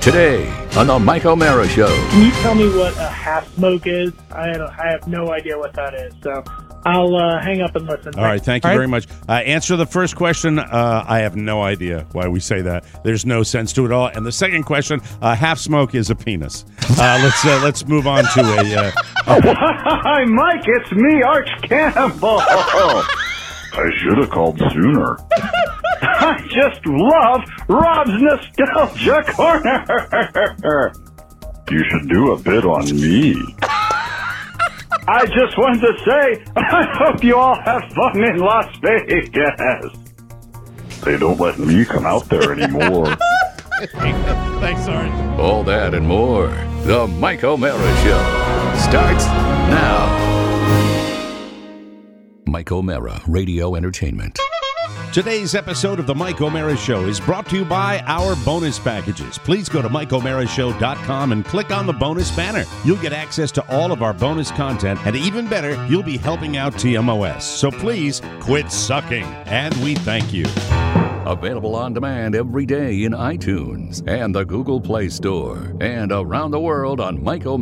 Today on the Mike O'Mara Show. Can you tell me what a half smoke is? I have no idea what that is, so I'll hang up and listen. All right, thank you very much. Answer the first question. I have no idea why we say that. There's no sense to it all. And the second question, half smoke is a penis. Let's move on to a... Hi, Mike, it's me, Arch Campbell. I should have called sooner. I just love Rob's Nostalgia Corner. You should do a bit on me. I just wanted to say, I hope you all have fun in Las Vegas. They don't let me come out there anymore. Thanks, Orange. All that and more. The Mike O'Mara Show starts now. Mike O'Mara, Radio Entertainment. Today's episode of the Mike O'Mara Show is brought to you by our bonus packages. Please go to MikeO'MaraShow.com and click on the bonus banner. You'll get access to all of our bonus content, and even better, you'll be helping out TMOS. So please quit sucking, and we thank you. Available on demand every day in iTunes and the Google Play Store, and around the world on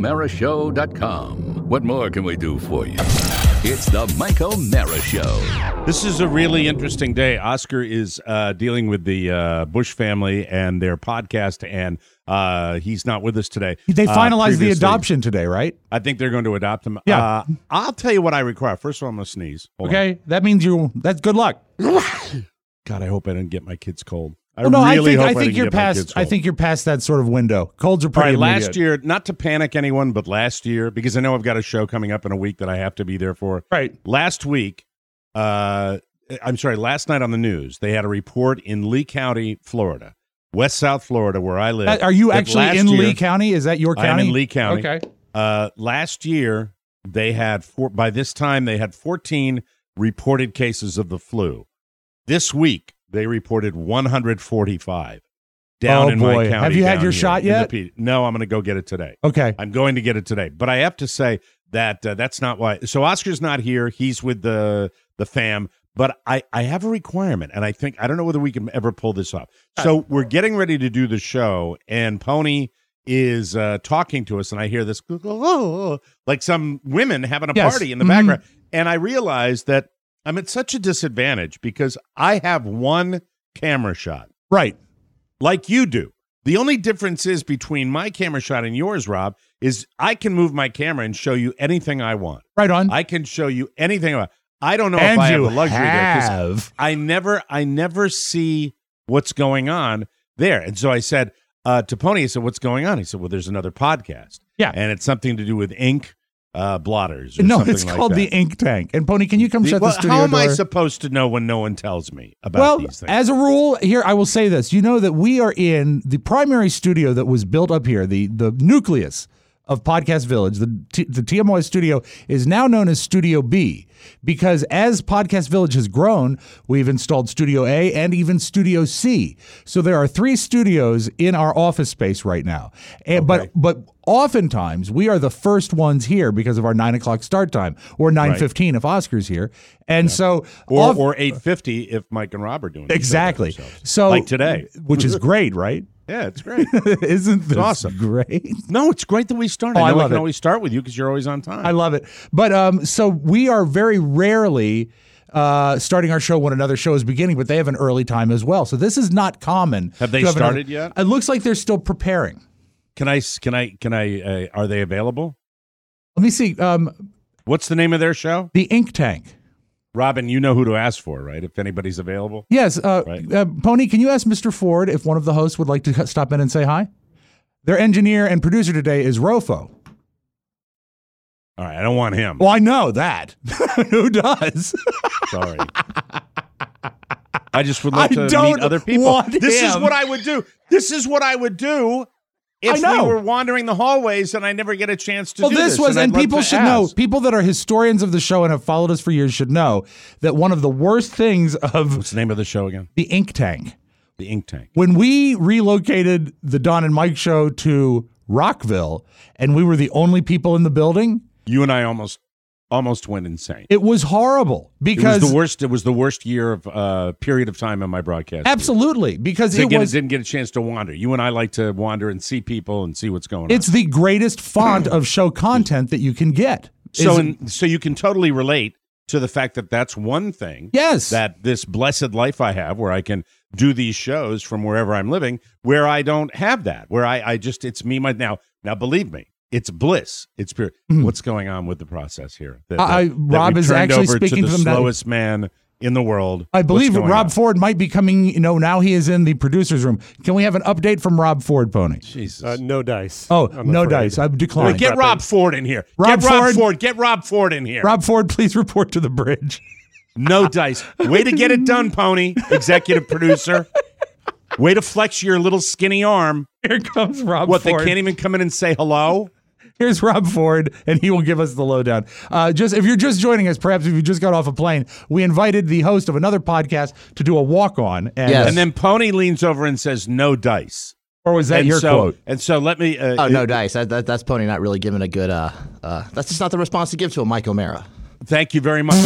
MikeO'MaraShow.com. What more can we do for you? It's the Mike O'Mara Show. This is a really interesting day. Oscar is dealing with the Bush family and their podcast, and he's not with us today. They finalized the adoption today, right? I think they're going to adopt him. Yeah. I'll tell you what I require. First of all, I'm going to sneeze. Hold okay, that means that's good luck. God, I hope I didn't get my kids cold. I think you're past that sort of window. Colds are pretty immediate. Last year, not to panic anyone, but last year, because I know I've got a show coming up in a week that I have to be there for. Right. Last night on the news, they had a report in Lee County, Florida, West South Florida, where I live. Are you actually in Lee County? Is that your county? I'm in Lee County. Okay. Last year, they had by this time, they had 14 reported cases of the flu. This week, they reported 145 down in my county. Have you had your shot yet? No, I'm going to go get it today. Okay. I'm going to get it today. But I have to say that that's not why. So Oscar's not here. He's with the fam. But I have a requirement, and I don't know whether we can ever pull this off. So we're getting ready to do the show, and Pony is talking to us, and I hear this like some women having a party in the background. And I realize that I'm at such a disadvantage because I have one camera shot. Right. Like you do. The only difference is between my camera shot and yours, Rob, is I can move my camera and show you anything I want. Right on. I can show you anything I want. I don't know if I have the luxury there because I never see what's going on there. And so I said to Pony, I said, what's going on? He said, well, there's another podcast. Yeah. And it's something to do with ink. Blotters. No, it's called the Ink Tank. And Pony, can you come shut the studio door? How am I supposed to know when no one tells me about these things? As a rule, here I will say this: you know that we are in the primary studio that was built up here, the nucleus of Podcast Village. The TMOS studio is now known as Studio B because as Podcast Village has grown, we've installed Studio A and even Studio C. So there are 3 studios in our office space right now. And, but oftentimes we are the first ones here because of our 9 o'clock start time, or 9:15 if Oscar's here, and so or 8:50 if Mike and Rob are doing exactly. So like today, which is great, right? Yeah, it's great. Isn't this awesome? Great. No, it's great that we started. I can always start with you because you're always on time. I love it. But so we are very rarely starting our show when another show is beginning, but they have an early time as well. So this is not common. Have they started yet? It looks like they're still preparing. Can I? Are they available? Let me see. What's the name of their show? The Ink Tank. Robin, you know who to ask for, right? If anybody's available. Yes. Pony, can you ask Mr. Ford if one of the hosts would like to stop in and say hi? Their engineer and producer today is Rofo. All right, I don't want him. Well, I know that. Who does? Sorry. I just would love to meet other people. This is what I would do. This is what I would do if we were wandering the hallways and I never get a chance to do this. And people should know, people that are historians of the show and have followed us for years should know that one of the worst things of... What's the name of the show again? The Ink Tank. The Ink Tank. When we relocated the Don and Mike show to Rockville and we were the only people in the building... You and I almost almost went insane. It was horrible because it was the worst. It was the worst year of period of time in my broadcast. Absolutely, because didn't get a chance to wander. You and I like to wander and see people and see what's going on. It's the greatest font of show content that you can get. So you can totally relate to the fact that that's one thing. Yes, that this blessed life I have, where I can do these shows from wherever I'm living, where I don't have that, where I just it's me now. Believe me. It's bliss. It's pure. Mm-hmm. What's going on with the process here? Rob is actually speaking to the from slowest man in the world. I believe Rob Ford might be coming. Now he is in the producer's room. Can we have an update from Rob Ford, Pony? Jesus. No dice. Oh, no dice. I've declined. Get Rob Ford in here. Get Rob Ford in here. Rob Ford, please report to the bridge. No dice. Way to get it done, Pony. Executive producer. Way to flex your little skinny arm. Here comes Rob Ford. What, they can't even come in and say hello? Here's Rob Ford, and he will give us the lowdown. If you're just joining us, perhaps if you just got off a plane, we invited the host of another podcast to do a walk-on. And then Pony leans over and says, no dice. Or was that your quote? And so let me... no dice. That's Pony not really giving a good... that's just not the response to give to a Mike O'Mara. Thank you very much.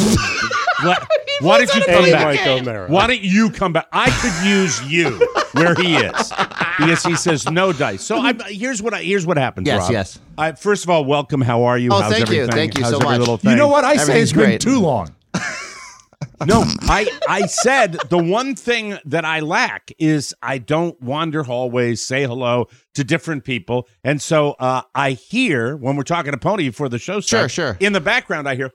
Why did you come back? Mike O'Mara. Why don't you come back? I could use you where he is because he says no dice. So here's what happens. Yes, Rob. yes. First of all, welcome. How are you? Oh, How's everything? Thank you How's so every much. Little thing? You know what I say? It's been great. too long. No, I said the one thing that I lack is I don't wander hallways, say hello to different people. And so I hear, when we're talking to Pony before the show starts, sure. in the background I hear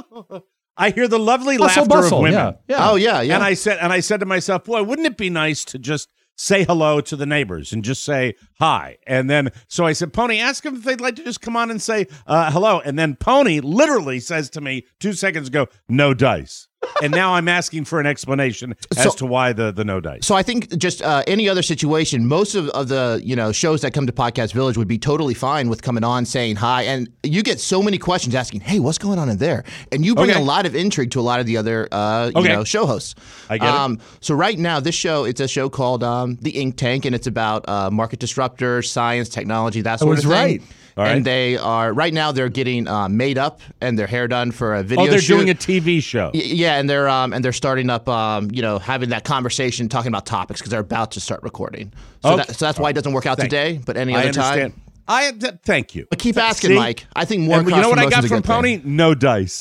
the lovely Bustle, laughter of women. Yeah. Oh, yeah. And I said to myself, boy, wouldn't it be nice to just say hello to the neighbors and just say hi? And then, so I said, Pony, ask them if they'd like to just come on and say hello. And then Pony literally says to me 2 seconds ago, no dice. And now I'm asking for an explanation as to why the no dice. So I think just any other situation, most of the shows that come to Podcast Village would be totally fine with coming on, saying hi, and you get so many questions asking, "Hey, what's going on in there?" And you bring a lot of intrigue to a lot of the other show hosts. I get it. So right now, it's a show called The Ink Tank, and it's about market disruptors, science, technology, that sort of thing. Right. All right. And they are right now they're getting made up and their hair done for a video shoot. They're doing a TV show. Yeah, and they're starting up, having that conversation, talking about topics because they're about to start recording. So, that's why it doesn't work out today, but any other time. Thank you. But keep asking, See? Mike. I think more. And you know what I got from Pony? No dice.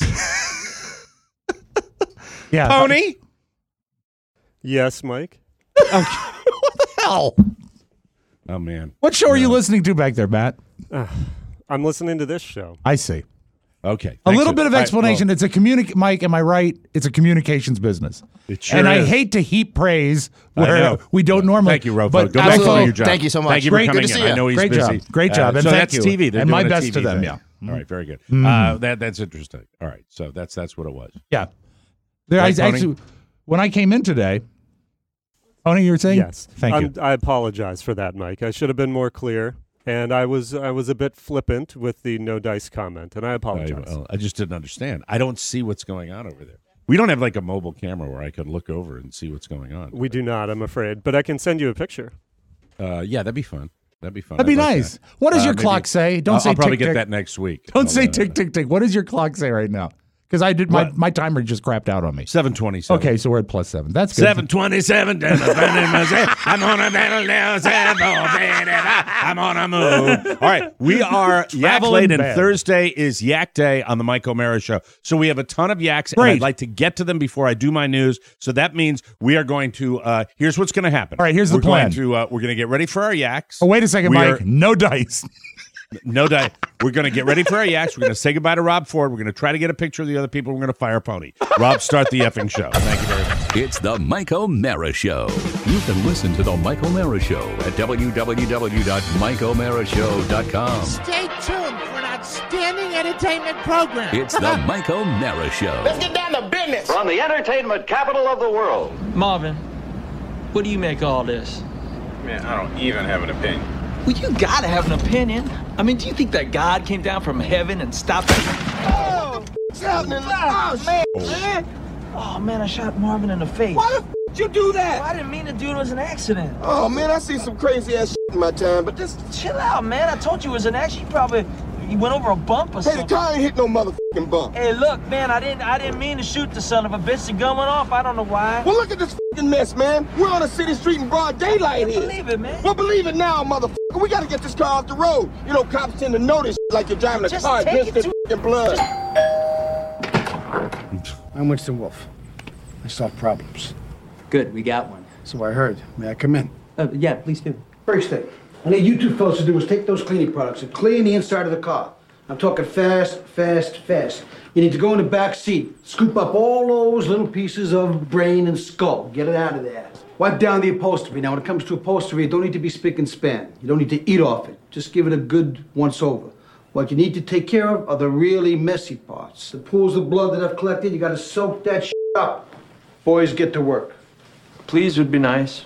Yeah, Pony. Yes, Mike. What the hell? Oh man. What show are you listening to back there, Matt? I'm listening to this show. I see. Okay. A little bit of explanation. It's a Mike, am I right? It's a communications business. It sure and I is. hate to heap praise where we don't normally. Thank you, Rofo. But Go back to your job. Thank you so much. Thank you Great, for coming good to in. see you. I know he's Great busy. job. Great job. And so thank that's you. TV. They're And my doing a best TV to them, thing. yeah. All right, very good. That's interesting. All right, so that's what it was. Yeah. Right, Actually, when I came in today, Tony, you were saying? Yes. Thank you. I apologize for that, Mike. I should have been more clear. And I was a bit flippant with the no dice comment, and I apologize. I just didn't understand. I don't see what's going on over there. We don't have like a mobile camera where I could look over and see what's going on. We do not, I'm afraid, but I can send you a picture. Yeah, that'd be fun. That'd be fun. That'd be I'd like nice. that. What does your clock say? Don't say I'll probably tick, get tick. that next week. Don't say tick, tick, tick. What does your clock say right now? Because I did my timer just crapped out on me. 7:27. Okay, so we're at +7. That's good. 7:27. I'm on a battle now. I'm on a move. All right, we are Yak Late, and Thursday is Yak Day on the Mike O'Mara Show. So we have a ton of yaks, and I'd like to get to them before I do my news. So that means we are going to. Here's what's going to happen. All right, here's the plan. We're going to get ready for our yaks. Oh, wait a second, Mike. No dice. No dice. We're going to get ready for our yaks. We're going to say goodbye to Rob Ford. We're going to try to get a picture of the other people. We're going to fire Pony. Rob, start the effing show. Thank you very much. It's the Mike O'Mara Show. You can listen to the Mike O'Mara Show at www.mikeomarashow.com. Stay tuned for an outstanding entertainment program. It's the Mike O'Mara Show. Let's get down to business. From the entertainment capital of the world. Marvin, what do you make of all this? Man, I don't even have an opinion. Well, you gotta have an opinion. I mean, do you think that God came down from heaven and stopped it? Oh, man. Oh, man, I shot Marvin in the face. Why the did you do that? Well, I didn't mean to do it. It was an accident. Oh, man, I seen some crazy ass in my time, but this... Chill out, man. I told you it was an accident. You He went over a bump or something. Hey, the car ain't hit no motherfucking bump. Hey, look, man, I didn't mean to shoot the son of a bitch. The gun went off. I don't know why. Well, look at this fucking mess, man. We're on a city street in broad daylight here. Believe it, man. Well, believe it now, motherfucker. We gotta get this car off the road. You know, cops tend to notice like you're driving a car against the fucking blood. I'm Winston Wolfe. I solve problems. Good, we got one. So I heard. May I come in? Yeah, please do. First thing, I need you two fellas to do is take those cleaning products and clean the inside of the car. I'm talking fast, fast, fast. You need to go in the back seat, scoop up all those little pieces of brain and skull. Get it out of there. Wipe down the upholstery. Now, when it comes to upholstery, it don't need to be spick and span. You don't need to eat off it. Just give it a good once-over. What you need to take care of are the really messy parts. The pools of blood that I've collected, you gotta soak that shit up. Boys, get to work. Please would be nice.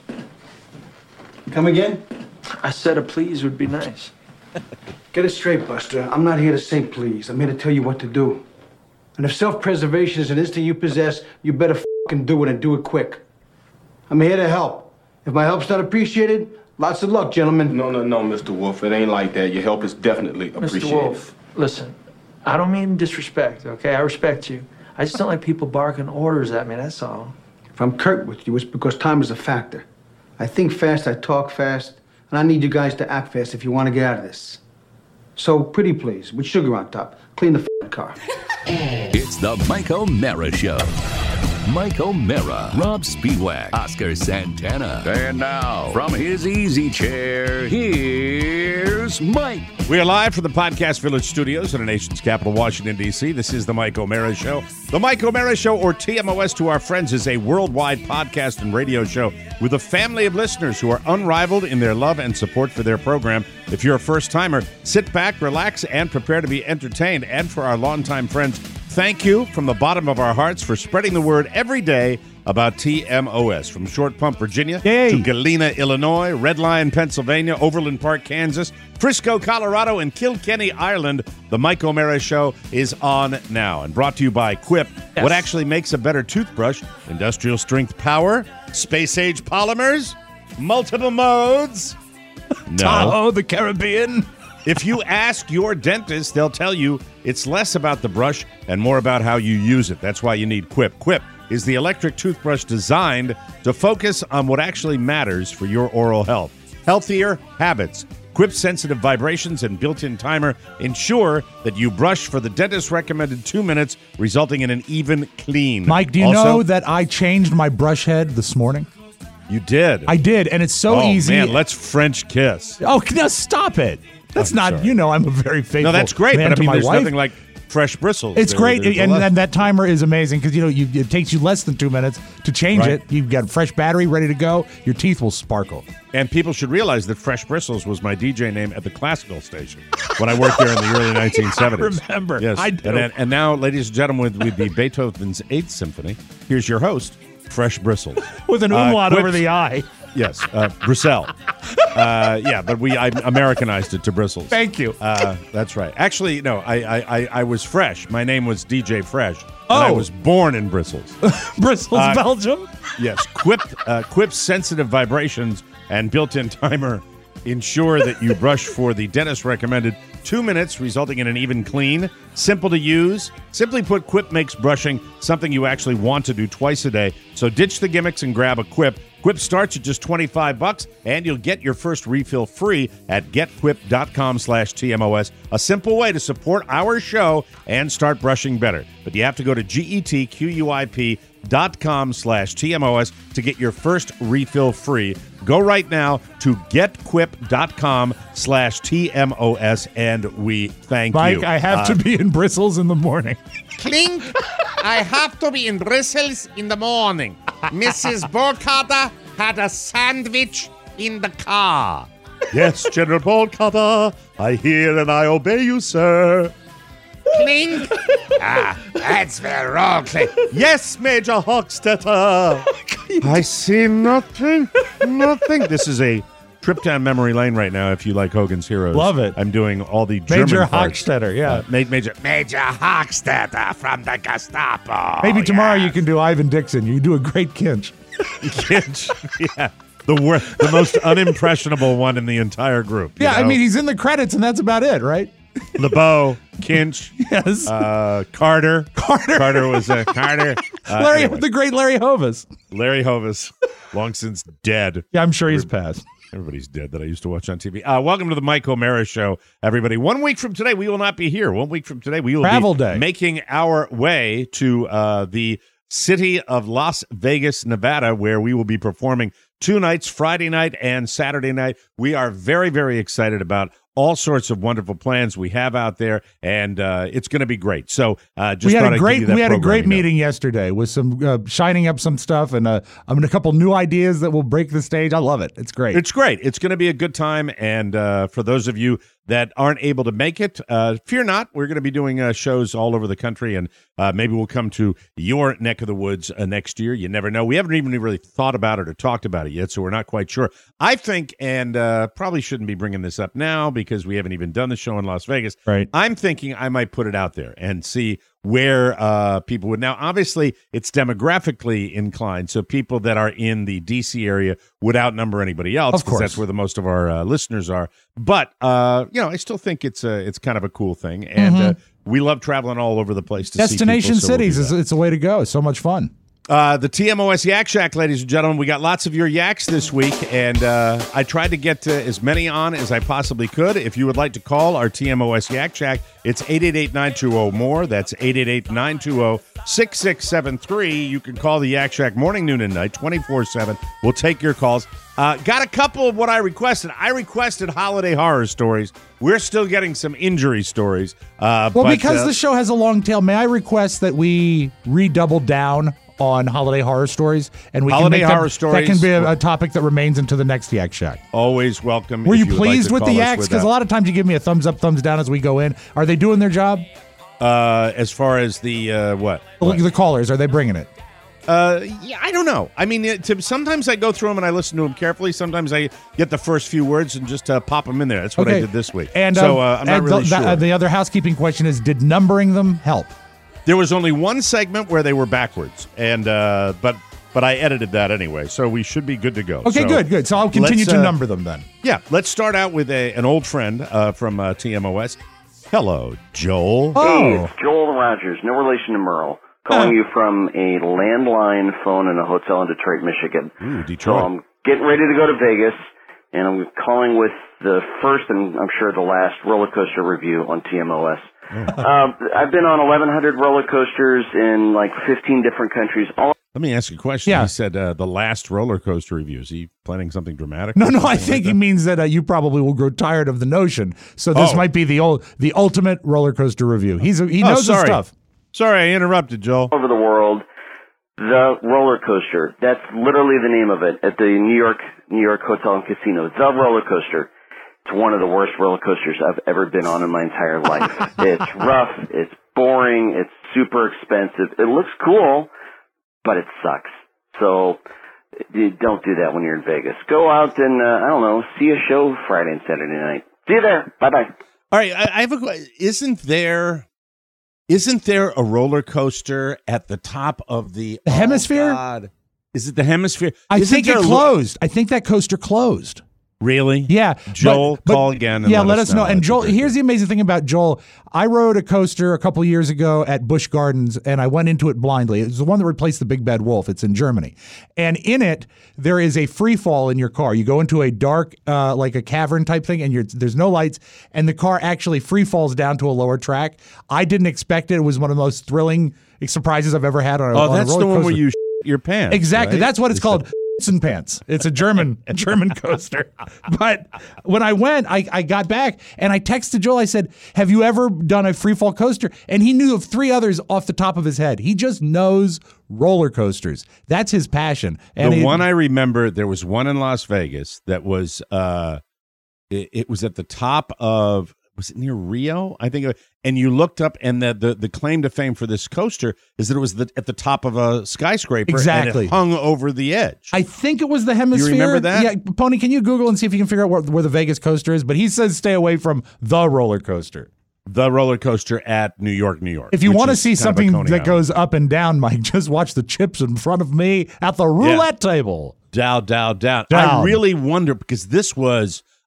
Come again? I said a please would be nice. Get it straight, Buster. I'm not here to say please. I'm here to tell you what to do. And if self-preservation is an instinct you possess, you better fucking do it and do it quick. I'm here to help. If my help's not appreciated, lots of luck, gentlemen. No, Mr. Wolf. It ain't like that. Your help is definitely appreciated. Mr. Wolf, listen. I don't mean disrespect, okay? I respect you. I just don't like people barking orders at me, that's all. If I'm curt with you, it's because time is a factor. I think fast, I talk fast, and I need you guys to act fast if you want to get out of this. So, pretty please, with sugar on top, clean the car. It's the Mike O'Mara Show. Mike O'Mara, Rob Speedwack, Oscar Santana. And now, from his easy chair, here's Mike. We are live from the Podcast Village studios in the nation's capital, Washington, D.C. This is the Mike O'Mara Show. The Mike O'Mara Show, or TMOS to our friends, is a worldwide podcast and radio show with a family of listeners who are unrivaled in their love and support for their program. If you're a first-timer, sit back, relax, and prepare to be entertained. And for our longtime friends, thank you from the bottom of our hearts for spreading the word every day about TMOS. From Short Pump, Virginia, to Galena, Illinois, Red Lion, Pennsylvania, Overland Park, Kansas, Frisco, Colorado, and Kilkenny, Ireland, the Mike O'Mara Show is on now. And brought to you by Quip. Yes. What actually makes a better toothbrush? Industrial strength power? Space-age polymers? Multiple modes? No. Tahoe, the Caribbean. If you ask your dentist, they'll tell you it's less about the brush and more about how you use it. That's why you need Quip. Quip is the electric toothbrush designed to focus on what actually matters for your oral health. Healthier habits. Quip's sensitive vibrations and built-in timer ensure that you brush for the dentist's recommended 2 minutes, resulting in an even clean. Mike, do you know that I changed my brush head this morning? You did? I did, and it's so easy. Oh, man, let's French kiss. Oh, no, stop it. That's not, sorry. You know, I'm a very faithful No, that's great, man but I to mean, my there's wife. nothing like fresh bristles. It's great, and that timer is amazing because, you know, it takes you less than 2 minutes to change it. You've got a fresh battery ready to go. Your teeth will sparkle. And people should realize that Fresh Bristles was my DJ name at the classical station when I worked there in the early 1970s. I remember. Yes. I do. And now, ladies and gentlemen, with the Beethoven's 8th Symphony, here's your host, Fresh Bristles. With an umlaut over the eye. Yes, Brissell. Yeah, but I Americanized it to Bristles. Thank you. That's right. Actually, no, I was Fresh. My name was DJ Fresh. And I was born in Bristles. Bristles, Belgium? Yes. Quip's sensitive vibrations and built-in timer ensure that you brush for the dentist recommended 2 minutes, resulting in an even clean. Simple to use. Simply put, Quip makes brushing something you actually want to do twice a day. So ditch the gimmicks and grab a Quip. Quip starts at just $25, and you'll get your first refill free at getquip.com/TMOS. A simple way to support our show and start brushing better. But you have to go to getquip.com/TMOS to get your first refill free. Go right now to getquip.com/TMOS, and we thank you. Mike, I have to be in Bristles in the morning. Clink! I have to be in Brussels in the morning. Mrs. Burkhardt had a sandwich in the car. Yes, General Burkhardt, I hear and I obey you, sir. Clink! That's very wrong, Clink. Yes, Major Hochstetter. I see nothing. This is a trip down memory lane right now if you like Hogan's Heroes. Love it. I'm doing all the German Major parts. Hochstetter, yeah. Major Hochstetter from the Gestapo. Maybe tomorrow you can do Ivan Dixon. You do a great Kinch. Kinch, yeah. The most unimpressionable one in the entire group. Yeah, you know? I mean, he's in the credits, and that's about it, right? LeBeau, Kinch, yes, Carter. Carter was Carter. The great Larry Hovis. Larry Hovis, long since dead. Yeah, I'm sure he's passed. Everybody's dead that I used to watch on TV. Welcome to the Mike O'Mara Show, everybody. 1 week from today, we will not be here. 1 week from today, we will Travel be day. Making our way to the city of Las Vegas, Nevada, where we will be performing 2 nights, Friday night and Saturday night. We are very, very excited about all sorts of wonderful plans we have out there, and it's going to be great. So we had a great meeting yesterday with some shining up some stuff and a couple new ideas that will break the stage. I love it. It's great. It's great. It's going to be a good time, and for those of you that aren't able to make it, fear not. We're going to be doing shows all over the country, and maybe we'll come to your neck of the woods next year. You never know. We haven't even really thought about it or talked about it yet, so we're not quite sure. I think, and probably shouldn't be bringing this up now because we haven't even done the show in Las Vegas. Right. I'm thinking I might put it out there and see where people would. Now, obviously, it's demographically inclined, so people that are in the D.C. area would outnumber anybody else. Of course. That's where the most of our listeners are. But, I still think it's kind of a cool thing, and we love traveling all over the place to Destination see people, cities, it's a way to go. It's so much fun. The TMOS Yak Shack, ladies and gentlemen, we got lots of your yaks this week, and I tried to get as many on as I possibly could. If you would like to call our TMOS Yak Shack, it's 888-920-MORE. That's 888-920-6673. You can call the Yak Shack morning, noon, and night, 24/7. We'll take your calls. Got a couple of what I requested. I requested holiday horror stories. We're still getting some injury stories. Because the show has a long tail, may I request that we redouble down on holiday horror stories, and we holiday can make horror stories. That can be a topic that remains into the next Yak Shack. Always welcome. Were you pleased with the Yaks? Because a lot of times you give me a thumbs up, thumbs down as we go in. Are they doing their job? As far as the what? The callers, are they bringing it? Yeah, I don't know. I mean, sometimes I go through them and I listen to them carefully. Sometimes I get the first few words and just pop them in there. That's what I did this week. And so I'm not really sure. The other housekeeping question is, did numbering them help? There was only one segment where they were backwards, and but I edited that anyway, so we should be good to go. Okay, so good. So I'll continue to number them then. Yeah, let's start out with an old friend from TMOS. Hello, Joel. Hey, it's Joel Rogers, no relation to Merle. Calling you from a landline phone in a hotel in Detroit, Michigan. Ooh, Detroit. So I'm getting ready to go to Vegas, and I'm calling with the first and I'm sure the last roller coaster review on TMOS. I've been on 1,100 roller coasters in like 15 different countries. Let me ask you a question. Yeah. He said the last roller coaster review. Is he planning something dramatic? No, I think he means that you probably will grow tired of the notion. So this might be the ultimate roller coaster review. He knows his stuff. Sorry, I interrupted, Joel. Over the world, the roller coaster. That's literally the name of it at the New York Hotel and Casino. The roller coaster. It's one of the worst roller coasters I've ever been on in my entire life. It's rough. It's boring. It's super expensive. It looks cool, but it sucks. So you don't do that when you're in Vegas. Go out and, I don't know, see a show Friday and Saturday night. See you there. Bye-bye. All right, I have a question. Isn't there a roller coaster at the top of the Hemisphere? God. Is it the Hemisphere? I think it closed. I think that coaster closed. Really? Yeah. Joel, call again. And let us know. And Joel, here's the amazing thing about Joel. I rode a coaster a couple years ago at Busch Gardens, and I went into it blindly. It was the one that replaced the Big Bad Wolf. It's in Germany. And in it, there is a free fall in your car. You go into a dark, like a cavern type thing, and there's no lights, and the car actually free falls down to a lower track. I didn't expect it. It was one of the most thrilling surprises I've ever had on a roller coaster. Oh, that's the one where you your pants. Exactly. Right? That's what it's called. And pants. It's a German coaster. But when I went, I got back and I texted Joel. I said, have you ever done a free fall coaster? And he knew of 3 others off the top of his head. He just knows roller coasters. That's his passion. And one I remember, there was one in Las Vegas that was, it was at the top of, was it near Rio? I think. And you looked up, and the claim to fame for this coaster is that it was at the top of a skyscraper. Exactly. And it hung over the edge. I think it was the Hemisphere. You remember that? Yeah, Pony, can you Google and see if you can figure out where the Vegas coaster is? But he says stay away from the roller coaster. The roller coaster at New York, New York. If you want to see something that goes up and down, Mike, just watch the chips in front of me at the roulette table. Down. I really wonder, because this was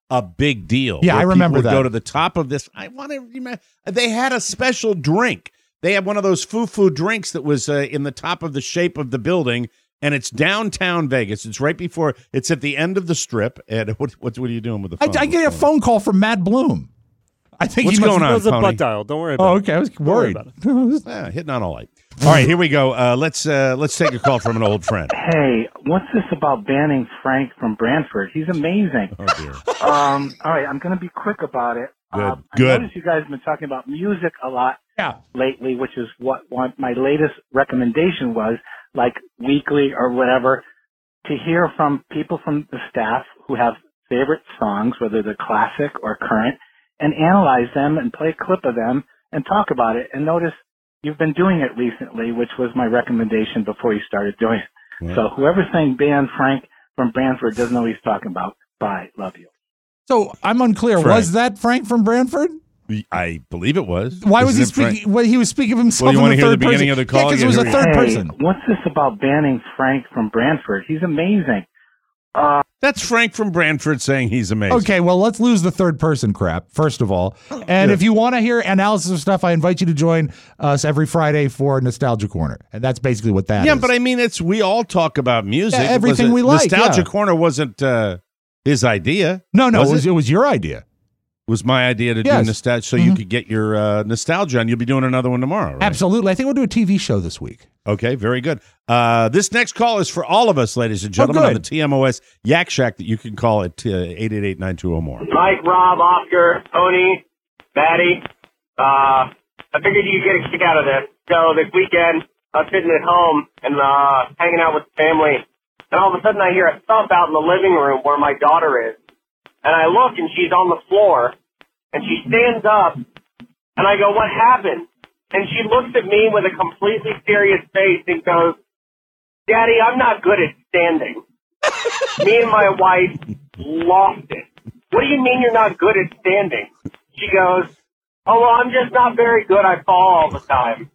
a big deal. Yeah, I remember people would that. go to the top of this. I want to remember. They had a special drink. They had one of those foo-foo drinks that was in the top of the shape of the building, and it's downtown Vegas. It's right before. It's at the end of the Strip. And what are you doing with the phone? I get a phone call from Matt Bloom. I think What's he going on, It was a Pony? butt dial. Don't worry about it. Oh, okay. I was worried. Yeah, hitting on a light. All right, here we go. Let's take a call from an old friend. Hey, what's this about banning Frank from Brantford? He's amazing. Oh dear. All right, I'm going to be quick about it. Good. I noticed you guys have been talking about music a lot lately, which is what my latest recommendation was, like weekly or whatever, to hear from people from the staff who have favorite songs, whether they're classic or current, and analyze them and play a clip of them and talk about it. And notice you've been doing it recently, which was my recommendation before you started doing it. Yeah. So whoever's saying ban Frank from Brantford doesn't know what he's talking about. Bye. Love you. So I'm unclear. Frank. Was that Frank from Brantford? I believe it was. Why was he Isn't it Frank? speaking? Well, he was speaking of himself. Well, you in want the to hear third the beginning person. of the call? Yeah, because it again? was a Here we third go. person. What's this about banning Frank from Brantford? He's amazing. That's Frank from Brantford saying he's amazing. Okay, well, let's lose the third person crap, first of all. And if you want to hear analysis of stuff, I invite you to join us every Friday for Nostalgia Corner. And that's basically what that is. Yeah, but I mean, we all talk about music. Yeah, everything we like, Nostalgia yeah. Corner wasn't his idea. No, was it was your idea. It was my idea to do Yes. nostalgia, so you could get your nostalgia, and you'll be doing another one tomorrow, right? Absolutely. I think we'll do a TV show this week. Okay, very good. This next call is for all of us, ladies and gentlemen, on the TMOS Yak Shack that you can call at 888-920-MORE. Mike, Rob, Oscar, Tony, Batty. I figured you'd get a kick out of this. So this weekend, I was sitting at home and hanging out with the family, and all of a sudden I hear a thump out in the living room where my daughter is. And I look, and she's on the floor, and she stands up, and I go, "What happened?" And she looks at me with a completely serious face and goes, "Daddy, I'm not good at standing." Me and my wife lost it. "What do you mean you're not good at standing?" She goes, "Oh, well, I'm just not very good. I fall all the time."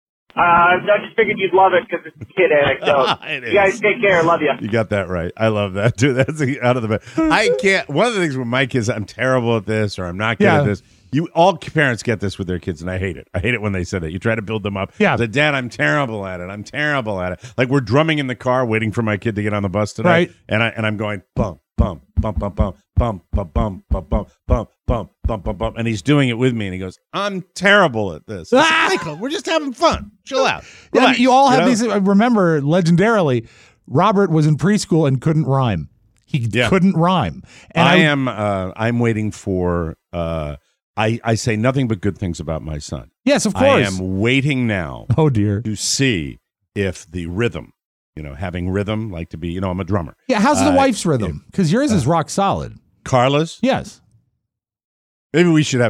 I just figured you'd love it because it's a kid anecdote. You guys take care. Love you. You got that right. I love that, too. That's out of the bed. I can't. One of the things with my kids, I'm terrible at this or I'm not good at this. All parents get this with their kids, and I hate it. I hate it when they say that. You try to build them up. Yeah. Say, Dad, I'm terrible at it. I'm terrible at it. Like we're drumming in the car waiting for my kid to get on the bus tonight. Right. And I'm going, bump, bump, bump, bump, bump, bump, bump, bump, bump, bump, bump, bump, bump, bump, bump. And he's doing it with me, and he goes, I'm terrible at this. I said, Michael, we're just having fun. Chill out. Yeah, Relax, you all have know? these. Remember, legendarily, Robert was in preschool and couldn't rhyme. He couldn't rhyme. And I'm waiting for, I say nothing but good things about my son. Yes, of course. I am waiting now. Oh, dear. To see if the rhythm, having rhythm, like to be, I'm a drummer. Yeah, how's the wife's rhythm? Because yours is rock solid. Carla's? Yes. Maybe we should have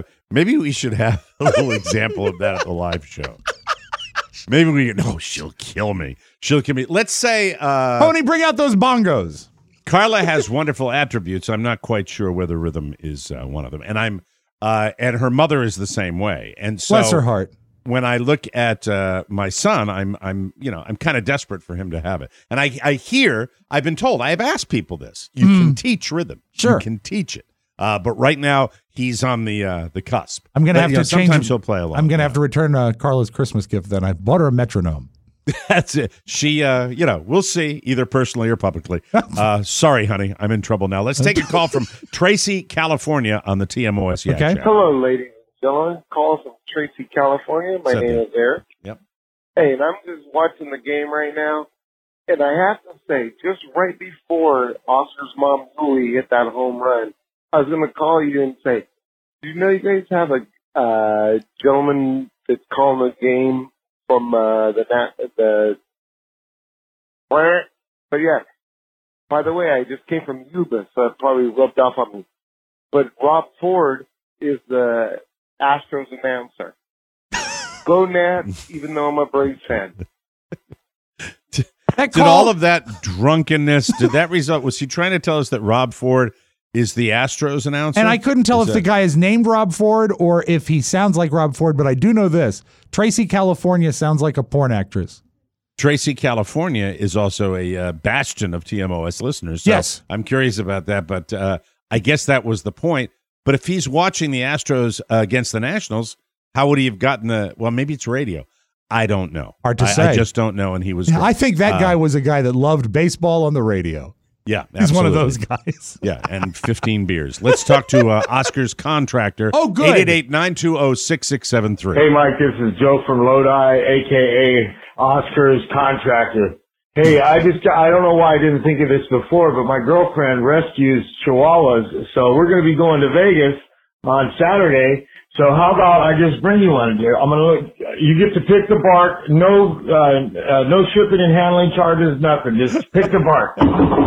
a little example of that at the live show. Maybe she'll kill me. She'll kill me. Let's say Pony, bring out those bongos. Carla has wonderful attributes. I'm not quite sure whether rhythm is one of them. And and her mother is the same way. And so Bless her heart. When I look at my son, I'm kind of desperate for him to have it. And I've been told, I have asked people this. You can teach rhythm. Sure. You can teach it. But right now he's on the cusp. I'm gonna have to change. Sometimes he'll play along. I'm gonna have to return Carla's Christmas gift. Then I bought her a metronome. That's it. She, we'll see, either personally or publicly. Sorry, honey, I'm in trouble now. Let's take a call from Tracy, California, on the TMOS Yak Shack. Hello, ladies and gentlemen. Calling from Tracy, California. My name is Eric. Yep. Hey, and I'm just watching the game right now, and I have to say, just right before Oscar's mom Julie hit that home run, I was going to call you and say, do you know you guys have a gentleman that's calling the game from the planet? But yeah, by the way, I just came from Yuba, so it probably rubbed off on me. But Rob Ford is the Astros announcer. Go Nats, even though I'm a Braves fan. Did all of that drunkenness, did that result, was he trying to tell us that Rob Ford is the Astros announcer? And I couldn't tell if the guy is named Rob Ford or if he sounds like Rob Ford, but I do know this. Tracy, California sounds like a porn actress. Tracy, California is also a bastion of TMOS listeners. So yes. I'm curious about that, but I guess that was the point. But if he's watching the Astros against the Nationals, how would he have gotten well, maybe it's radio. I don't know. Hard to say. I just don't know. And he was. I think that guy was a guy that loved baseball on the radio. Yeah, he's one of those guys. Yeah, and 15 beers. Let's talk to Oscar's contractor. Oh, good. 888-920-6673. Hey, Mike, this is Joe from Lodi, a.k.a. Oscar's contractor. Hey, I don't know why I didn't think of this before, but my girlfriend rescues chihuahuas, so we're going to be going to Vegas on Saturday. So how about I just bring you one, dear? You get to pick the bark. No shipping and handling charges, nothing. Just pick the bark.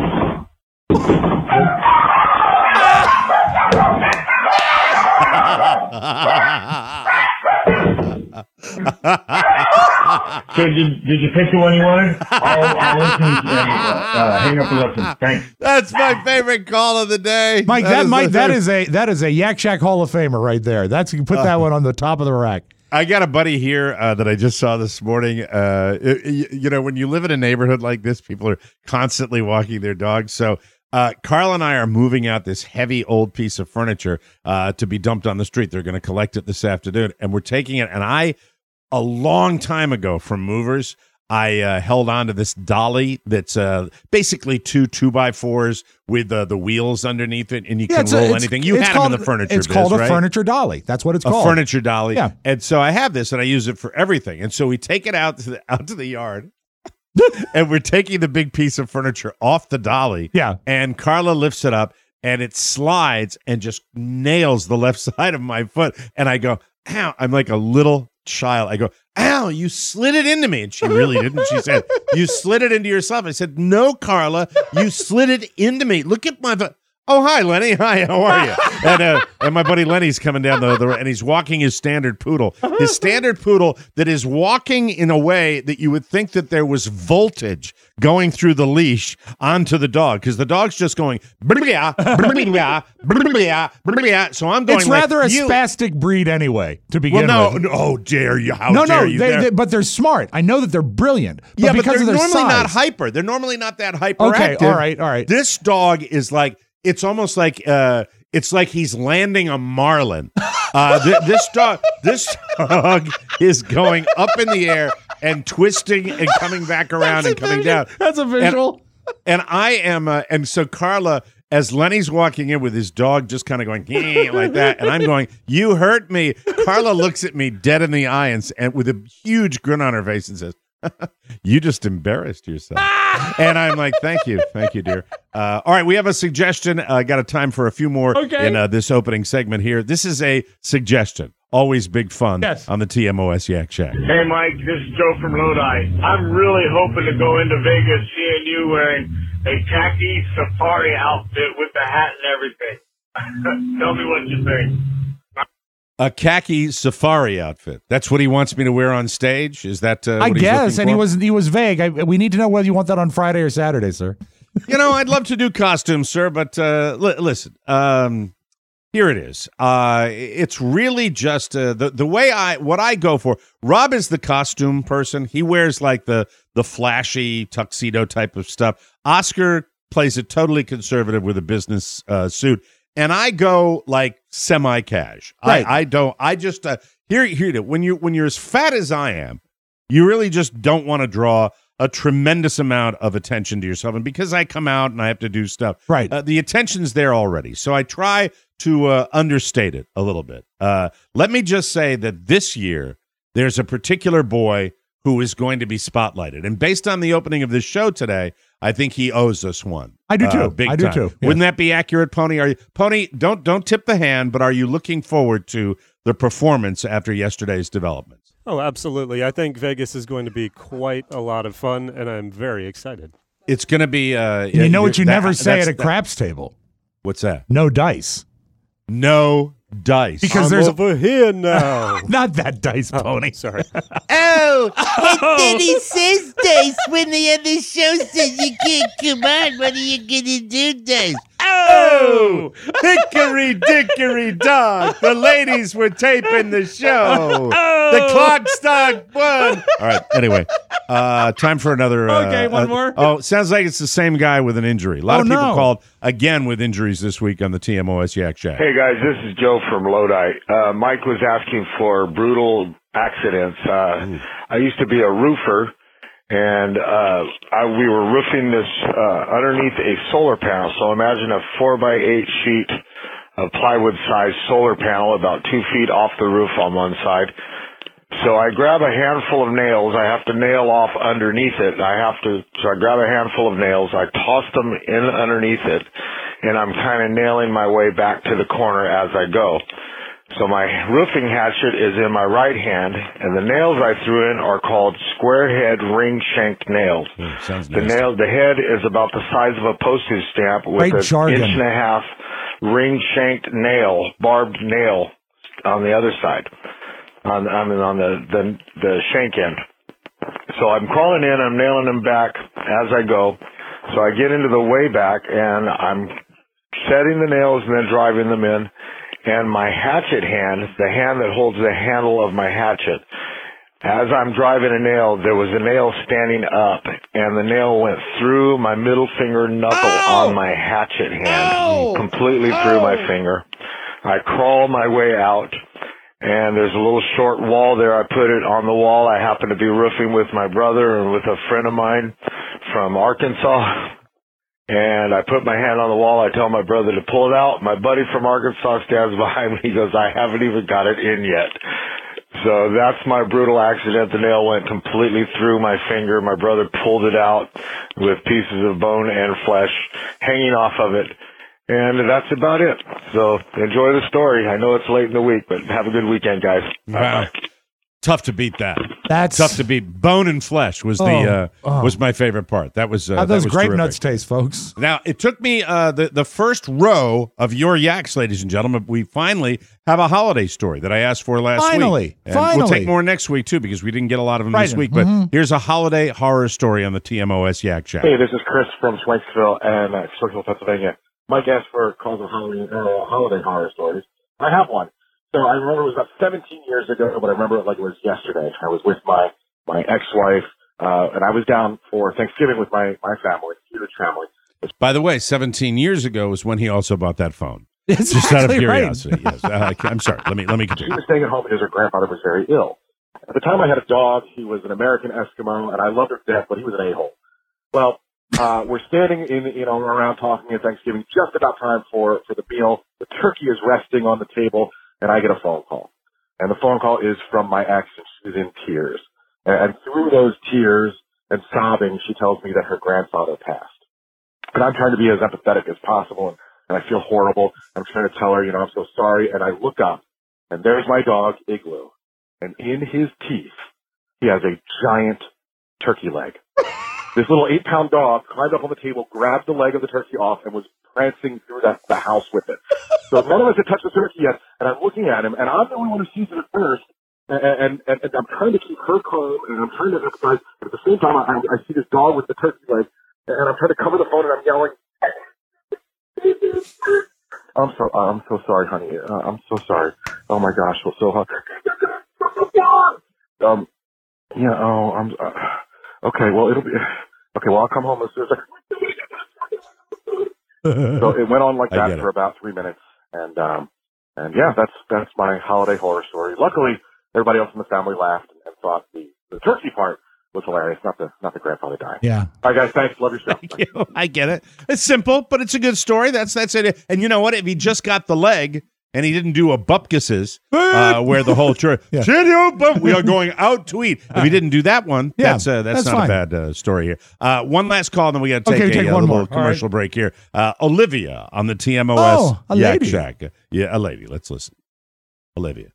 So did you pick the one you wanted? I'll listen and hang up and listen. Thanks. That's my favorite call of the day. Mike, that is a Yak Shack Hall of Famer right there. You can put that one on the top of the rack. I got a buddy here that I just saw this morning. When you live in a neighborhood like this, people are constantly walking their dogs. So Carl and I are moving out this heavy old piece of furniture to be dumped on the street. They're going to collect it this afternoon, and we're taking it. And a long time ago from Movers, I held on to this dolly that's basically 2 2x4s with the wheels underneath it, and you can roll anything. You had them in the furniture It's called biz, a right? furniture dolly. That's what it's called. A furniture dolly. Yeah. And so I have this, and I use it for everything. And so we take it out to the yard, and we're taking the big piece of furniture off the dolly. Yeah. And Carla lifts it up, and it slides and just nails the left side of my foot. And I go, ow. I'm like a little child. I go, ow, you slid it into me. And she really didn't. She said, you slid it into yourself. I said, no, Carla, you slid it into me. Look at my foot. Oh, hi, Lenny. Hi, how are you? And my buddy Lenny's coming down the and he's walking his standard poodle. His standard poodle that is walking in a way that you would think that there was voltage going through the leash onto the dog, because the dog's just going, blah, blah, blah, blah, blah. So I'm going, it's rather a spastic breed anyway, to begin with. Oh, dare you. How dare you. But they're smart. I know that they're brilliant. But yeah, because but they're of their normally size, not hyper. They're normally not that hyperactive. Okay, all right. This dog is like, it's almost like it's like he's landing a marlin. This dog is going up in the air and twisting and coming back around and coming down. That's a visual. And I am, and so Carla, as Lenny's walking in with his dog just kind of going like that, and I'm going, you hurt me. Carla looks at me dead in the eye and with a huge grin on her face and says, you just embarrassed yourself. And I'm like, thank you, dear. All right, we have a suggestion. I got a time for a few more in this opening segment here. This is a suggestion. Always big fun on the TMOS Yak Shack. Hey, Mike, this is Joe from Lodi. I'm really hoping to go into Vegas seeing you wearing a khaki safari outfit with the hat and everything. Tell me what you think. A khaki safari outfit. That's what he wants me to wear on stage? Is that what I guess, he's and looking for? he was vague. We need to know whether you want that on Friday or Saturday, sir. I'd love to do costumes, sir, but listen, here it is. It's really just the way what I go for. Rob is the costume person. He wears like the flashy tuxedo type of stuff. Oscar plays it totally conservative with a business suit. And I go like semi-cash. Right. I don't. I just here. When you're as fat as I am, you really just don't want to draw a tremendous amount of attention to yourself. And because I come out and I have to do stuff, right? The attention's there already. So I try to understate it a little bit. Let me just say that this year there's a particular boy who is going to be spotlighted, and based on the opening of this show today, I think he owes us one. I do too. Big I time. do too. Yes. Wouldn't that be accurate, Pony? Pony? Don't tip the hand, but are you looking forward to the performance after yesterday's developments? Oh, absolutely. I think Vegas is going to be quite a lot of fun, and I'm very excited. It's going to be. You know what you never say at a craps table? What's that? No dice. No dice. Because I'm there's over here now. Not that dice, Pony. Sorry. Oh, and then he says dice when the other show says you can't come on. What are you going to do, dice? Oh! Oh, hickory dickory dock. The ladies were taping the show. The clock struck one. All right. Anyway, time for another. Okay, one more. Oh, sounds like it's the same guy with an injury. A lot of people called again with injuries this week on the TMOS Yak Shack. Hey guys, this is Joe from Lodi. Mike was asking for brutal accidents. I used to be a roofer, and we were roofing this underneath a solar panel. So imagine a 4x8 sheet of plywood-sized solar panel about 2 feet off the roof on one side. So I grab a handful of nails. I have to nail off underneath it. So I grab a handful of nails. I toss them in underneath it, and I'm kind of nailing my way back to the corner as I go. So my roofing hatchet is in my right hand, and the nails I threw in are called square head ring-shanked nails. Sounds The nasty. the head is about the size of a postage stamp with Great an jargon. 1.5 ring-shanked nail, barbed nail on the other side, on the shank end. So I'm crawling in, I'm nailing them back as I go. So I get into the way back, and I'm setting the nails and then driving them in. And my hatchet hand, the hand that holds the handle of my hatchet, as I'm driving a nail, there was a nail standing up, and the nail went through my middle finger knuckle on my hatchet hand, completely through my finger. I crawl my way out, and there's a little short wall there. I put it on the wall. I happen to be roofing with my brother and with a friend of mine from Arkansas. And I put my hand on the wall. I tell my brother to pull it out. My buddy from Arkansas stands behind me. He goes, I haven't even got it in yet. So that's my brutal accident. The nail went completely through my finger. My brother pulled it out with pieces of bone and flesh hanging off of it. And that's about it. So enjoy the story. I know it's late in the week, but have a good weekend, guys. Wow. Tough to beat that. That's tough to beat. Bone and flesh was was my favorite part. That was how those grape nuts taste, folks. Now it took me the first row of your yaks, ladies and gentlemen. We finally have a holiday story that I asked for last week. And we'll take more next week too because we didn't get a lot of them this week. But here's a holiday horror story on the TMOS Yak Shack. Hey, this is Chris from Swanksville and Swanksville, Pennsylvania. Mike asked for calls of holiday horror stories. I have one. So I remember it was about 17 years ago, but I remember it like it was yesterday. I was with my ex-wife, and I was down for Thanksgiving with my family, huge family. By the way, 17 years ago was when he also bought that phone. That's just out of exactly curiosity. Yes, I'm sorry. Let me continue. She was staying at home because her grandfather was very ill. At the time, I had a dog. He was an American Eskimo, and I loved him to death, but he was an a-hole. Well, we're standing around talking at Thanksgiving, just about time for the meal. The turkey is resting on the table. And I get a phone call. And the phone call is from my ex, and she's in tears. And through those tears and sobbing, she tells me that her grandfather passed. And I'm trying to be as empathetic as possible, and I feel horrible. I'm trying to tell her, I'm so sorry. And I look up, and there's my dog, Igloo. And in his teeth, he has a giant turkey leg. This little 8-pound dog climbed up on the table, grabbed the leg of the turkey off, and was prancing through the house with it. So none of us had touched the turkey yet, and I'm looking at him, and I'm the only one who sees it at first, and I'm trying to keep her calm, and I'm trying to empathize, but at the same time, I see this dog with the turkey leg, and I'm trying to cover the phone, and I'm yelling, I'm so sorry, honey. I'm so sorry. Oh my gosh, we're so hot. Okay, well, I'll come home as soon as So it went on like that for about 3 minutes, and yeah, that's my holiday horror story. Luckily, everybody else in the family laughed and thought the turkey part was hilarious, not the grandfather dying. Yeah. All right, guys, thanks. Love your show. Thank you. I get it. It's simple, but it's a good story. That's it. And you know what? If he just got the leg and he didn't do a bupkisses where the whole church, we are going out to eat. If he didn't do that one, that's not fine. a bad story here. One last call, and then we got to take a one little more commercial break here. Olivia on the TMOS Yak Shack. Yeah, a lady. Let's listen. Olivia.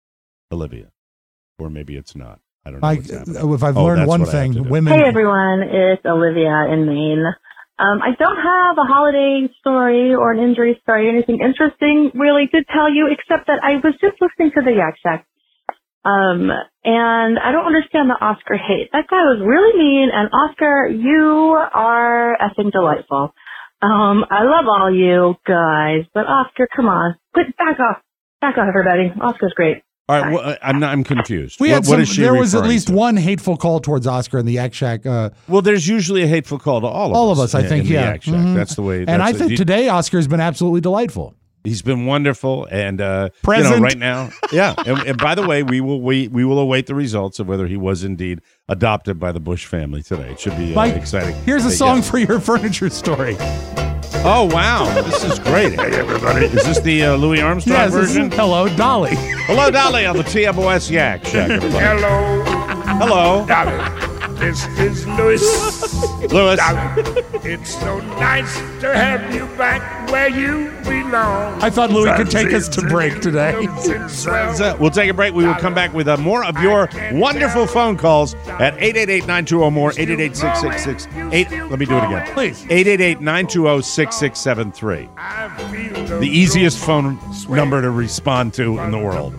Or maybe it's not. I don't know. If I've learned one thing, women. Hey everyone, it's Olivia in Maine. I don't have a holiday story or an injury story or anything interesting really to tell you, except that I was just listening to the Yak Shack. And I don't understand the Oscar hate. That guy was really mean, and Oscar, you are effing delightful. I love all you guys, but Oscar, come on. Back off. Back off, everybody. Oscar's great. All right, well, I'm confused. We had what is she there was at referring least to? one hateful call towards Oscar in the Yak Shack. Well, there's usually a hateful call to all of us. All of us, I think, in the yeah. Yak Shack. Mhm. That's the way. And I that's think today Oscar's been absolutely delightful. He's been wonderful, and Present. right now, yeah. And by the way, we will await the results of whether he was indeed adopted by the Bush family today. It should be Mike, exciting. Here's a But, song yeah. for your furniture story. Oh wow, this is great. Hey everybody, is this the Louis Armstrong Yes, this is version? Hello, Dolly. Hello, Dolly, on the TMOS Yak Shack. Everybody. Hello. Hello. This is Louis. Louis. It's so nice to have you back where you belong. I thought Louis could take us to break today. We'll take a break. We will come back with more of your wonderful phone calls at 888-920-MORE, 888-666-8. Let me do it again. Please. 888-920-6673. The easiest phone number to respond to in the world.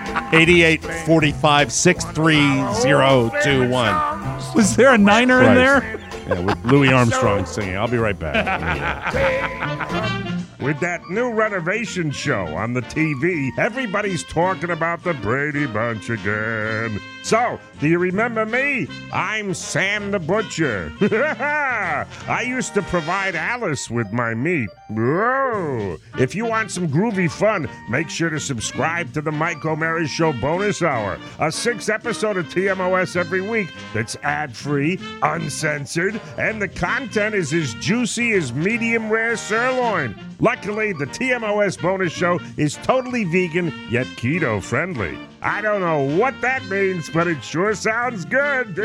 8845-630-21. Was there a niner in there? Yeah, with Louis Armstrong singing. I'll be right back. With that new renovation show on the TV, everybody's talking about the Brady Bunch again. So, do you remember me? I'm Sam the Butcher. I used to provide Alice with my meat. Whoa. If you want some groovy fun, make sure to subscribe to the Mike O'Mara Show Bonus Hour, a 6-episode of TMOS every week that's ad-free, uncensored, and the content is as juicy as medium-rare sirloin. Luckily, the TMOS Bonus Show is totally vegan, yet keto-friendly. I don't know what that means, but it sure sounds good.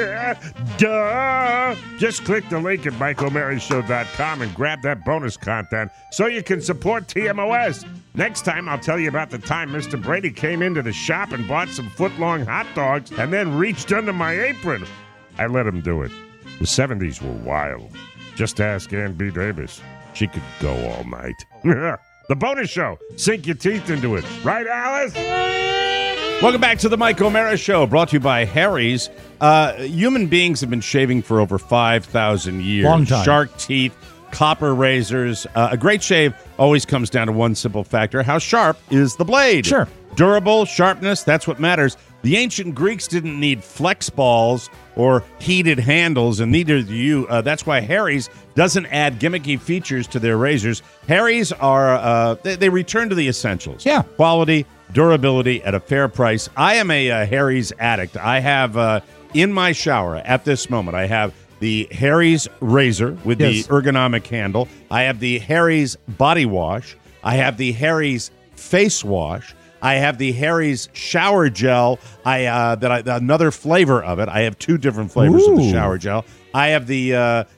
Duh! Just click the link at MikeO'MaraShow.com and grab that bonus content so you can support TMOS. Next time, I'll tell you about the time Mr. Brady came into the shop and bought some foot-long hot dogs and then reached under my apron. I let him do it. The 70s were wild. Just ask Ann B. Davis. She could go all night. The Bonus Show. Sink your teeth into it. Right, Alice? Welcome back to the Mike O'Mara Show, brought to you by Harry's. Human beings have been shaving for over 5,000 years. Long time. Shark teeth, copper razors. A great shave always comes down to one simple factor. How sharp is the blade? Sure. Durable, sharpness, that's what matters. The ancient Greeks didn't need flex balls or heated handles, and neither do you. That's why Harry's doesn't add gimmicky features to their razors. Harry's are, they return to the essentials. Yeah. Quality, durability at a fair price. I am a Harry's addict. I have, in my shower at this moment, I have the Harry's razor with the ergonomic handle. I have the Harry's body wash. I have the Harry's face wash. I have the Harry's shower gel. Another flavor of it. I have 2 different flavors of the shower gel. I have the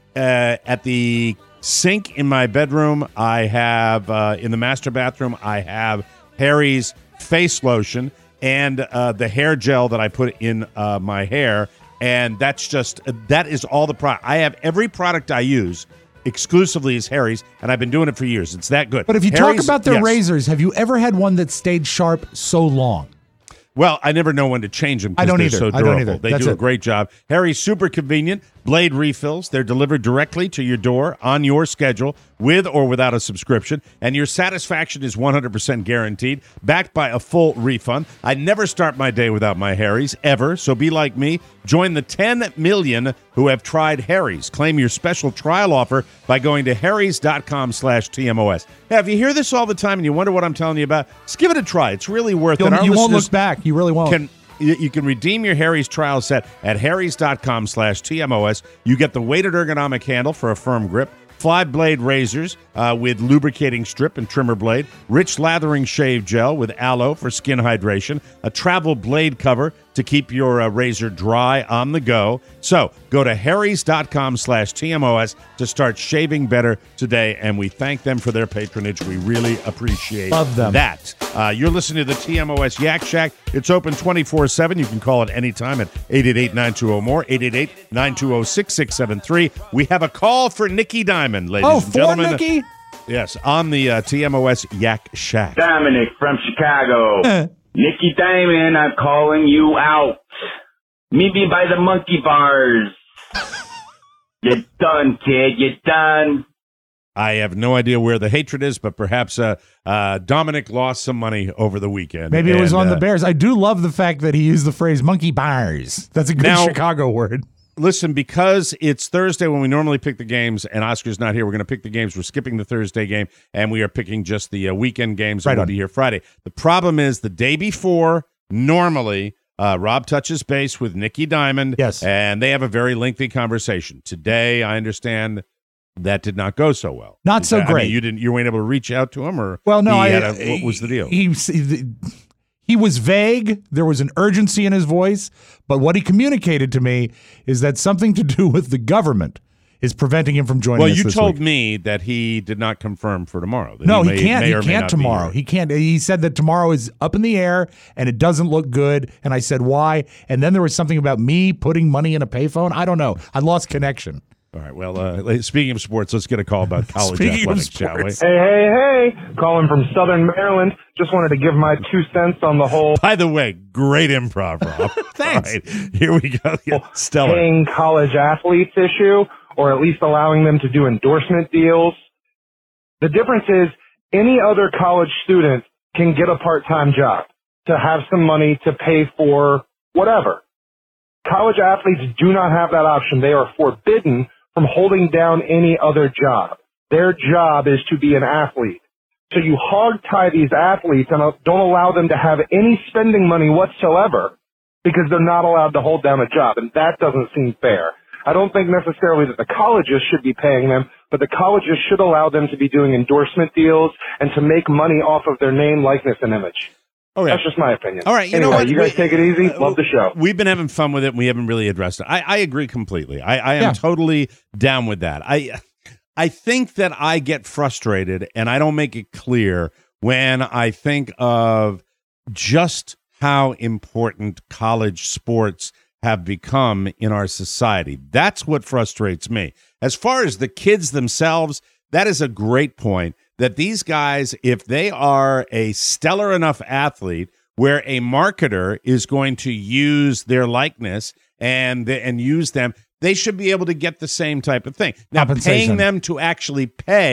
at the sink in my bedroom. I have in the master bathroom. I have Harry's face lotion and the hair gel that I put in my hair. And that is all the product. I have every product I use exclusively is Harry's, and I've been doing it for years. It's that good. But if you Harry's, talk about their yes. razors, have you ever had one that stayed sharp so long? Well, I never know when to change them. I don't they're either. So I durable. don't either. They That's do a it. great job. Harry's super convenient. Blade refills. They're delivered directly to your door on your schedule with or without a subscription. And your satisfaction is 100% guaranteed, backed by a full refund. I never start my day without my Harry's, ever. So be like me. Join the 10 million who have tried Harry's. Claim your special trial offer by going to harrys.com/TMOS. Now, if you hear this all the time and you wonder what I'm telling you about, just give it a try. It's really worth it. Our You won't listeners look back. You really won't. You can redeem your Harry's trial set at harrys.com/TMOS. You get the weighted ergonomic handle for a firm grip, 5-blade razors with lubricating strip and trimmer blade, rich lathering shave gel with aloe for skin hydration, a travel blade cover to keep your razor dry on the go. So go to harrys.com/TMOS to start shaving better today, and we thank them for their patronage. We really appreciate Love them. that. You're listening to the TMOS Yak Shack. It's open 24/7. You can call at any time at 888-920-MORE, 888-920-6673. We have a call for Nikki Diamond, ladies and gentlemen. Nikki? Yes, on the TMOS Yak Shack. Dominic from Chicago. Nikki Diamond, I'm calling you out. Meet me by the monkey bars. You're done, kid. You're done. I have no idea where the hatred is, but perhaps Dominic lost some money over the weekend. Maybe it was on the Bears. I do love the fact that he used the phrase monkey bars. That's a good Chicago word. Listen, because it's Thursday when we normally pick the games, and Oscar's not here, we're going to pick the games. We're skipping the Thursday game, and we are picking just the weekend games. Right, we'll be here Friday. The problem is the day before, normally, Rob touches base with Nikki Diamond, yes, and they have a very lengthy conversation. Today, I understand that did not go so well. Not so great. I mean, you weren't able to reach out to him, or well, no. What was the deal? He was vague. There was an urgency in his voice, but what he communicated to me is that something to do with the government is preventing him from joining us this week. Well, you told me that he did not confirm for tomorrow. No, he can't. He can't tomorrow. He can't. He said that tomorrow is up in the air and it doesn't look good. And I said, why? And then there was something about me putting money in a payphone. I don't know. I lost connection. All right. Well, speaking of sports, let's get a call about college athletics, shall we? Hey. Calling from Southern Maryland. Just wanted to give my 2 cents on the whole. By the way, great improv, Rob. Thanks. All right, here we go. Stellar. Paying college athletes issue, or at least allowing them to do endorsement deals. The difference is any other college student can get a part-time job to have some money to pay for whatever. College athletes do not have that option. They are forbidden from holding down any other job. Their job is to be an athlete. So you hog tie these athletes and don't allow them to have any spending money whatsoever because they're not allowed to hold down a job. And that doesn't seem fair. I don't think necessarily that the colleges should be paying them, but the colleges should allow them to be doing endorsement deals and to make money off of their name, likeness, and image. Oh, yeah. That's just my opinion. All right, anyway, you guys take it easy. Love the show. We've been having fun with it, and we haven't really addressed it. I agree completely. I am totally down with that. I think that I get frustrated, and I don't make it clear when I think of just how important college sports have become in our society. That's what frustrates me. As far as the kids themselves, that is a great point. That these guys, if they are a stellar enough athlete where a marketer is going to use their likeness and use them, they should be able to get the same type of thing. Now, paying them to actually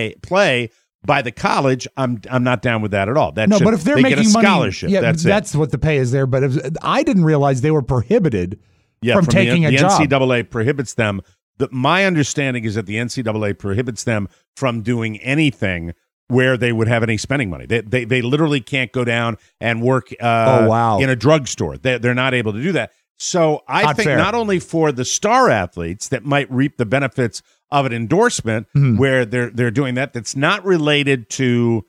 play by the college, I'm not down with that at all. But if they're making get a money, scholarship, that's what the pay is there. But I didn't realize they were prohibited from taking a job. The NCAA prohibits them. My understanding is that the NCAA prohibits them from doing anything where they would have any spending money. They literally can't go down and work in a drugstore. They're not able to do that. So I think not only for the star athletes that might reap the benefits of an endorsement where they're doing that's not related to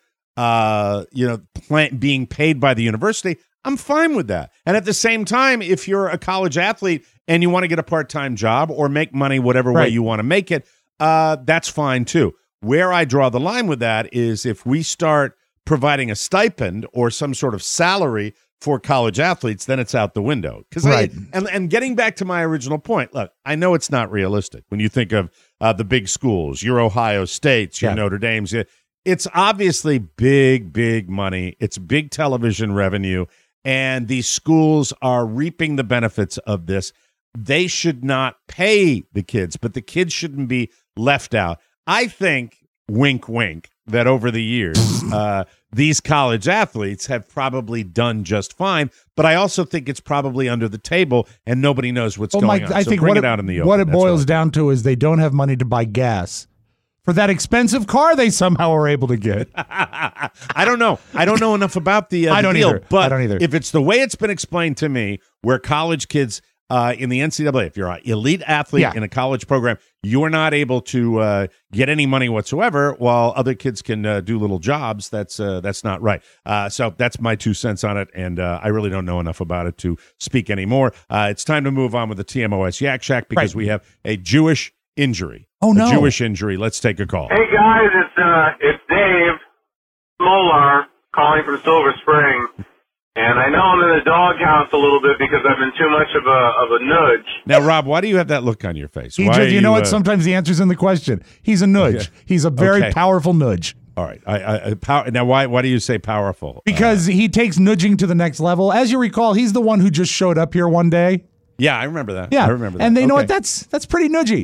being paid by the university. I'm fine with that. And at the same time, if you're a college athlete and you want to get a part-time job or make money whatever way you want to make it, that's fine too. Where I draw the line with that is if we start providing a stipend or some sort of salary for college athletes, then it's out the window. And getting back to my original point, look, I know it's not realistic when you think of the big schools, your Ohio States, your Notre Dames. It's obviously big money. It's big television revenue, and these schools are reaping the benefits of this. They should not pay the kids, but the kids shouldn't be left out. I think, wink, wink, that over the years, these college athletes have probably done just fine, but I also think it's probably under the table and nobody knows what's going on. I think bring it out in the open. What it boils down to is they don't have money to buy gas for that expensive car they somehow are able to get. I don't know. I don't know enough about the deal. I don't either. If it's the way it's been explained to me, where college kids in the NCAA, if you're an elite athlete in a college program, you're not able to get any money whatsoever while other kids can do little jobs. That's not right. So that's my 2 cents on it, and I really don't know enough about it to speak anymore. It's time to move on with the TMOS Yak Shack because we have a Jewish injury. Oh, no. A Jewish injury. Let's take a call. Hey, guys, it's Dave Molar calling from Silver Spring. And I know I'm in the doghouse a little bit because I've been too much of a nudge. Now, Rob, why do you have that look on your face? You know what? Sometimes the answer's in the question. He's a nudge. Okay. He's a very powerful nudge. All right. Now, why do you say powerful? Because he takes nudging to the next level. As you recall, he's the one who just showed up here one day. Yeah, I remember that. Yeah, I remember that. And they know what? That's pretty nudgy.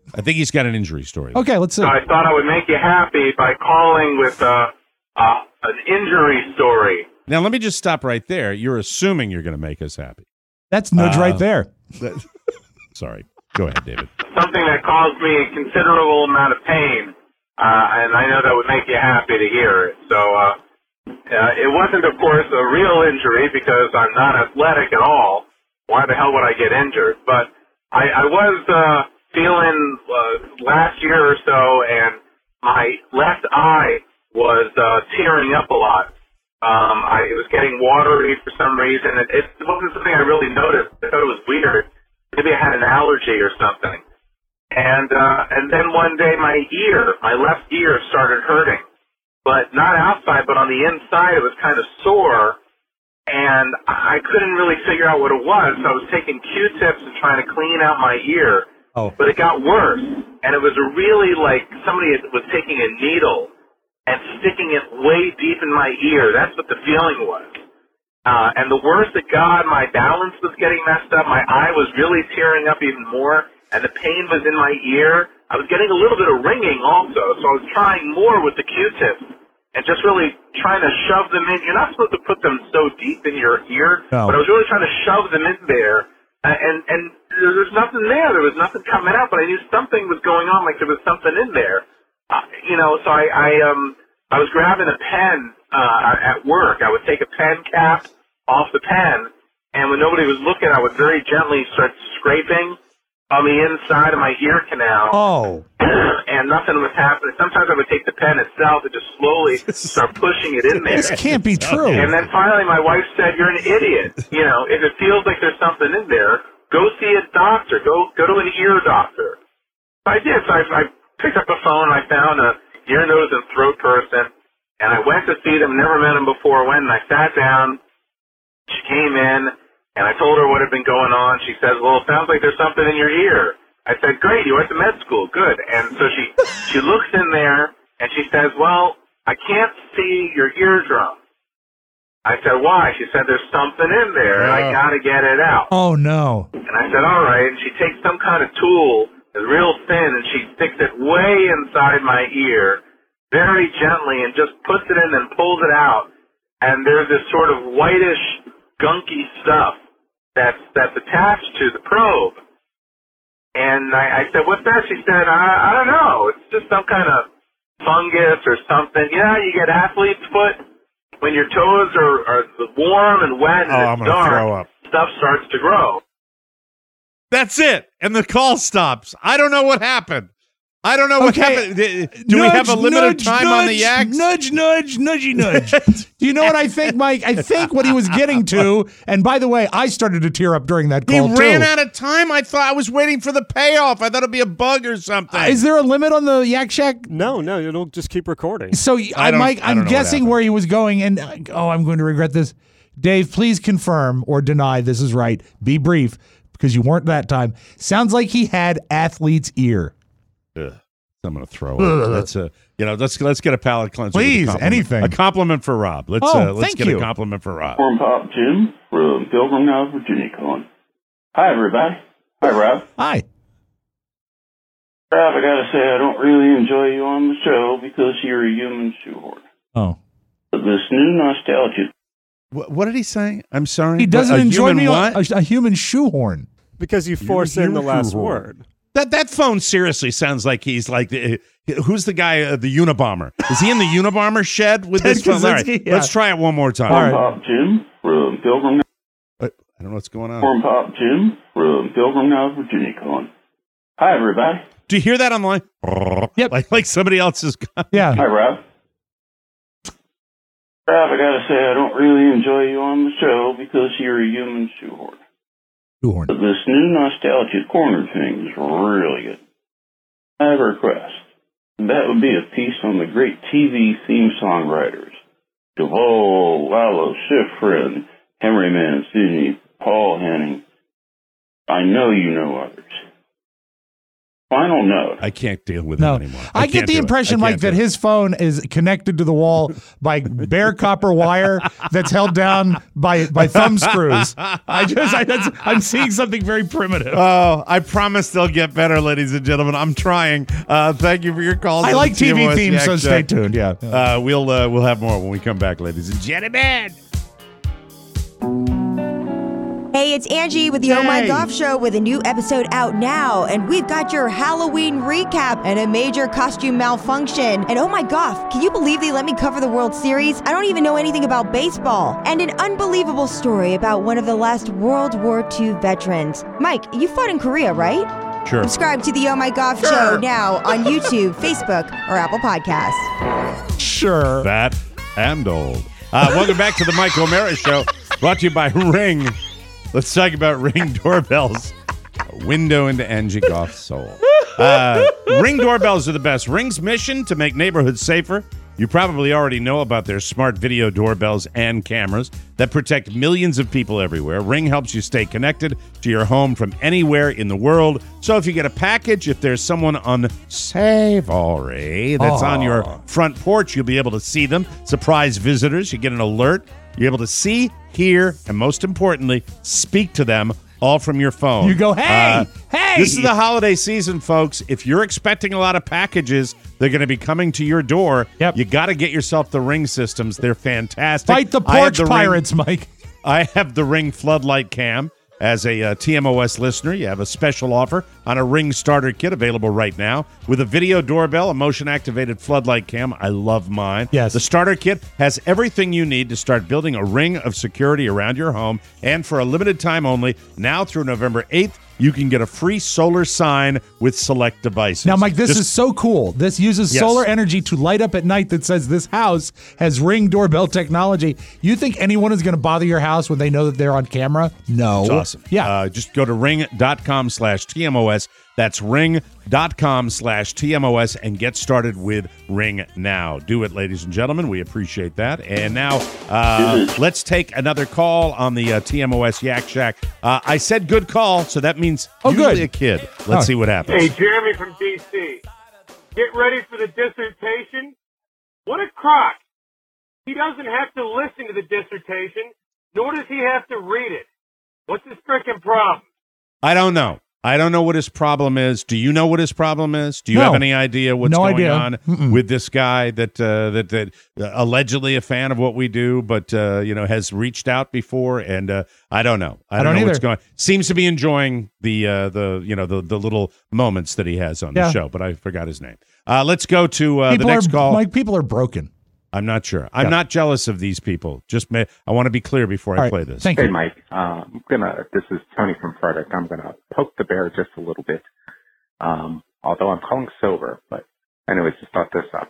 I think he's got an injury story. Okay, let's see. I thought I would make you happy by calling with an injury story. Now, let me just stop right there. You're assuming you're going to make us happy. That's nudge right there. Sorry. Go ahead, David. Something that caused me a considerable amount of pain, and I know that would make you happy to hear it. So it wasn't, of course, a real injury because I'm not athletic at all. Why the hell would I get injured? But I was feeling last year or so, and my left eye was tearing up a lot. It was getting watery for some reason. It wasn't something I really noticed. I thought it was weird. Maybe I had an allergy or something. And then one day my left ear started hurting. But not outside, but on the inside it was kind of sore. And I couldn't really figure out what it was. So I was taking Q-tips and trying to clean out my ear. Oh. But it got worse. And it was really like somebody was taking a needle and sticking it way deep in my ear. That's what the feeling was. And the worse it got, my balance was getting messed up. My eye was really tearing up even more, and the pain was in my ear. I was getting a little bit of ringing also, so I was trying more with the Q-tips and just really trying to shove them in. You're not supposed to put them so deep in your ear, No. but I was really trying to shove them in there. And there was nothing there. There was nothing coming out, but I knew something was going on, like there was something in there. So I was grabbing a pen at work. I would take a pen cap off the pen, and when nobody was looking, I would very gently start scraping on the inside of my ear canal. Oh. And nothing was happening. Sometimes I would take the pen itself and just slowly start pushing it in there. This can't be true. And then finally my wife said, "You're an idiot. If it feels like there's something in there, go see a doctor. Go to an ear doctor." So I did. So I picked up the phone and I found a ear, nose, and throat person, and I went to see them. Never met them before. Went and I sat down. She came in, and I told her what had been going on. She says, "Well, it sounds like there's something in your ear." I said, "Great, you went to med school. Good." And so she looks in there, and she says, "Well, I can't see your eardrum." I said, "Why?" She said, "There's something in there, and I got to get it out." Oh, no. And I said, "All right." And she takes some kind of tool, it's real thin, and she sticks it way inside my ear, very gently, and just puts it in and pulls it out. And there's this sort of whitish, gunky stuff that's attached to the probe. And I said, "What's that?" She said, I don't know. It's just some kind of fungus or something. You get athlete's foot when your toes are warm and wet and I'm it's gonna dark. throw up. Stuff starts to grow. That's it. And the call stops. I don't know what happened. I don't know what happened. Do we have a limited time on the yaks? Nudge, nudgy, nudge. Do you know what I think, Mike? I think what he was getting to, and by the way, I started to tear up during that call, He ran out of time. I thought I was waiting for the payoff. I thought it'd be a bug or something. Is there a limit on the Yak Shack? No, it'll just keep recording. So, Mike, I'm guessing where he was going, and I'm going to regret this. Dave, please confirm or deny this is right. Be brief, because you weren't that time. Sounds like he had athlete's ear. Ugh. I'm going to throw it. Let's get a palate cleanser. Please, anything. A compliment for Rob. Let's get a compliment for Rob. Corn Pop Jim from Pilgrim, North Virginia calling. Hi, everybody. Hi, Rob. Hi. Rob, I got to say, I don't really enjoy you on the show because you're a human shoehorn. Oh. But this new nostalgia. What did he say? I'm sorry. He doesn't enjoy me what? a human shoehorn. Because you force in the last word. That phone seriously sounds like he's like who's the guy, the Unabomber? Is he in the Unabomber shed with this phone? All right, let's try it one more time. Corn Pop Jim from Pilgrim. I don't know what's going on. Corn Pop Jim from Pilgrim, North Virginia calling. Hi, everybody. Do you hear that on the line? Yep. Like somebody else is. Yeah. Hi, Rob. Rob, I got to say, I don't really enjoy you on the show because you're a human shoehorn. Shoehorn. But this new nostalgia corner thing is really good. I have a request. That would be a piece on the great TV theme song writers. Duvall, Lalo, Schifrin, Henry Mancini, Paul Henning. I know you know others. Final note. I can't deal with him anymore. I get the impression, Mike, that his phone is connected to the wall by bare copper wire that's held down by thumb screws. I'm seeing something very primitive. Oh, I promise they'll get better, ladies and gentlemen. I'm trying. Thank you for your calls. I like TV themes, so stay tuned. Yeah. We'll have more when we come back, ladies and gentlemen. Hey, it's Angie with the Oh My Golf Show with a new episode out now. And we've got your Halloween recap and a major costume malfunction. And oh my golf, can you believe they let me cover the World Series? I don't even know anything about baseball. And an unbelievable story about one of the last World War II veterans. Mike, you fought in Korea, right? Sure. Subscribe to the Oh My Golf Show now on YouTube, Facebook, or Apple Podcasts. Sure. Fat and old. Welcome back to the Mike O'Mara Show, brought to you by Ring. Let's talk about Ring doorbells. A window into Angie Goff's soul. Ring doorbells are the best. Ring's mission to make neighborhoods safer. You probably already know about their smart video doorbells and cameras that protect millions of people everywhere. Ring helps you stay connected to your home from anywhere in the world. So if you get a package, if there's someone unsavory that's on your front porch, you'll be able to see them. Surprise visitors, you get an alert. You're able to see, hear, and most importantly, speak to them all from your phone. You go, hey, hey! This is the holiday season, folks. If you're expecting a lot of packages, they're going to be coming to your door. Yep. You got to get yourself the Ring systems. They're fantastic. Fight the porch pirates, Mike. I have the Ring Floodlight Cam. As a TMOS listener, you have a special offer on a Ring starter kit available right now with a video doorbell, a motion-activated floodlight cam. I love mine. Yes. The starter kit has everything you need to start building a ring of security around your home. And for a limited time only, now through November 8th, you can get a free solar sign with select devices. Now, Mike, this is so cool. This uses solar energy to light up at night that says this house has Ring doorbell technology. You think anyone is going to bother your house when they know that they're on camera? No. It's awesome. Yeah. Just go to ring.com/TMOS. That's ring.com/TMOS and get started with Ring now. Do it, ladies and gentlemen. We appreciate that. And now let's take another call on the TMOS Yak Shack. I said good call, so that means usually a kid. Let's see what happens. Hey, Jeremy from D.C. Get ready for the dissertation. What a crock. He doesn't have to listen to the dissertation, nor does he have to read it. What's his frickin' problem? I don't know. I don't know what his problem is. Do you know what his problem is? Do you have any idea what's going on with this guy that allegedly a fan of what we do, but has reached out before? And I don't know. I don't know what's going on. Seems to be enjoying the little moments that he has on the show, but I forgot his name. Let's go to the next call. Mike, people are broken. I'm not sure. I'm not jealous of these people. I want to be clear before I play this. Thank you. Hey, Mike. This is Tony from Frederick. I'm gonna poke the bear just a little bit. Although I'm calling sober, but anyways, just thought this up.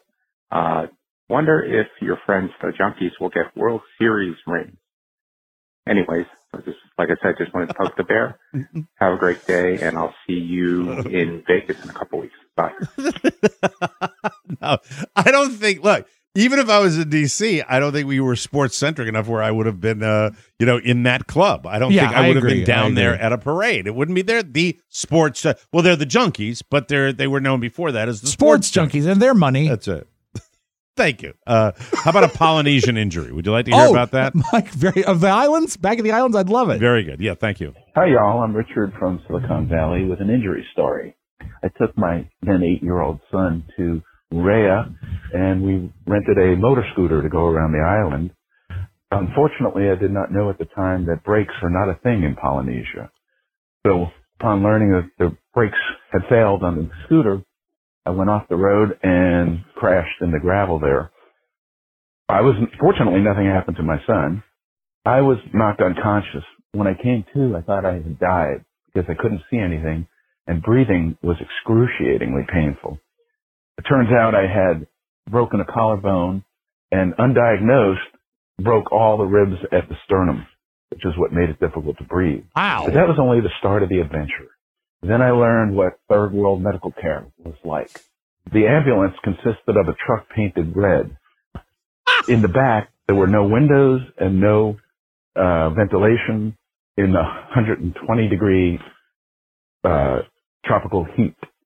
Wonder if your friends, the Junkies, will get World Series rings. Anyways, like I said, just wanted to poke the bear. Have a great day, and I'll see you in Vegas in a couple weeks. Bye. No, I don't think. Look. Even if I was in D.C., I don't think we were sports-centric enough where I would have been, in that club. I don't think I would have been down there at a parade. It wouldn't be there. The sports, they're the Junkies, but they were known before that as the sports junkies, and their money. That's it. Thank you. How about a Polynesian injury? Would you like to hear about that? Mike, of the islands? Back in the islands? I'd love it. Very good. Yeah, thank you. Hi, y'all. I'm Richard from Silicon Valley with an injury story. I took my then 8-year-old son to Rhea, and we rented a motor scooter to go around the island. Unfortunately, I did not know at the time that brakes are not a thing in Polynesia. So upon learning that the brakes had failed on the scooter, I went off the road and crashed in the gravel there. Fortunately, nothing happened to my son. I was knocked unconscious. When I came to, I thought I had died because I couldn't see anything, and breathing was excruciatingly painful. It turns out I had broken a collarbone and, undiagnosed, broke all the ribs at the sternum, which is what made it difficult to breathe. Wow. But that was only the start of the adventure. Then I learned what third world medical care was like. The ambulance consisted of a truck painted red. In the back, there were no windows and no ventilation in the 120-degree tropical heat.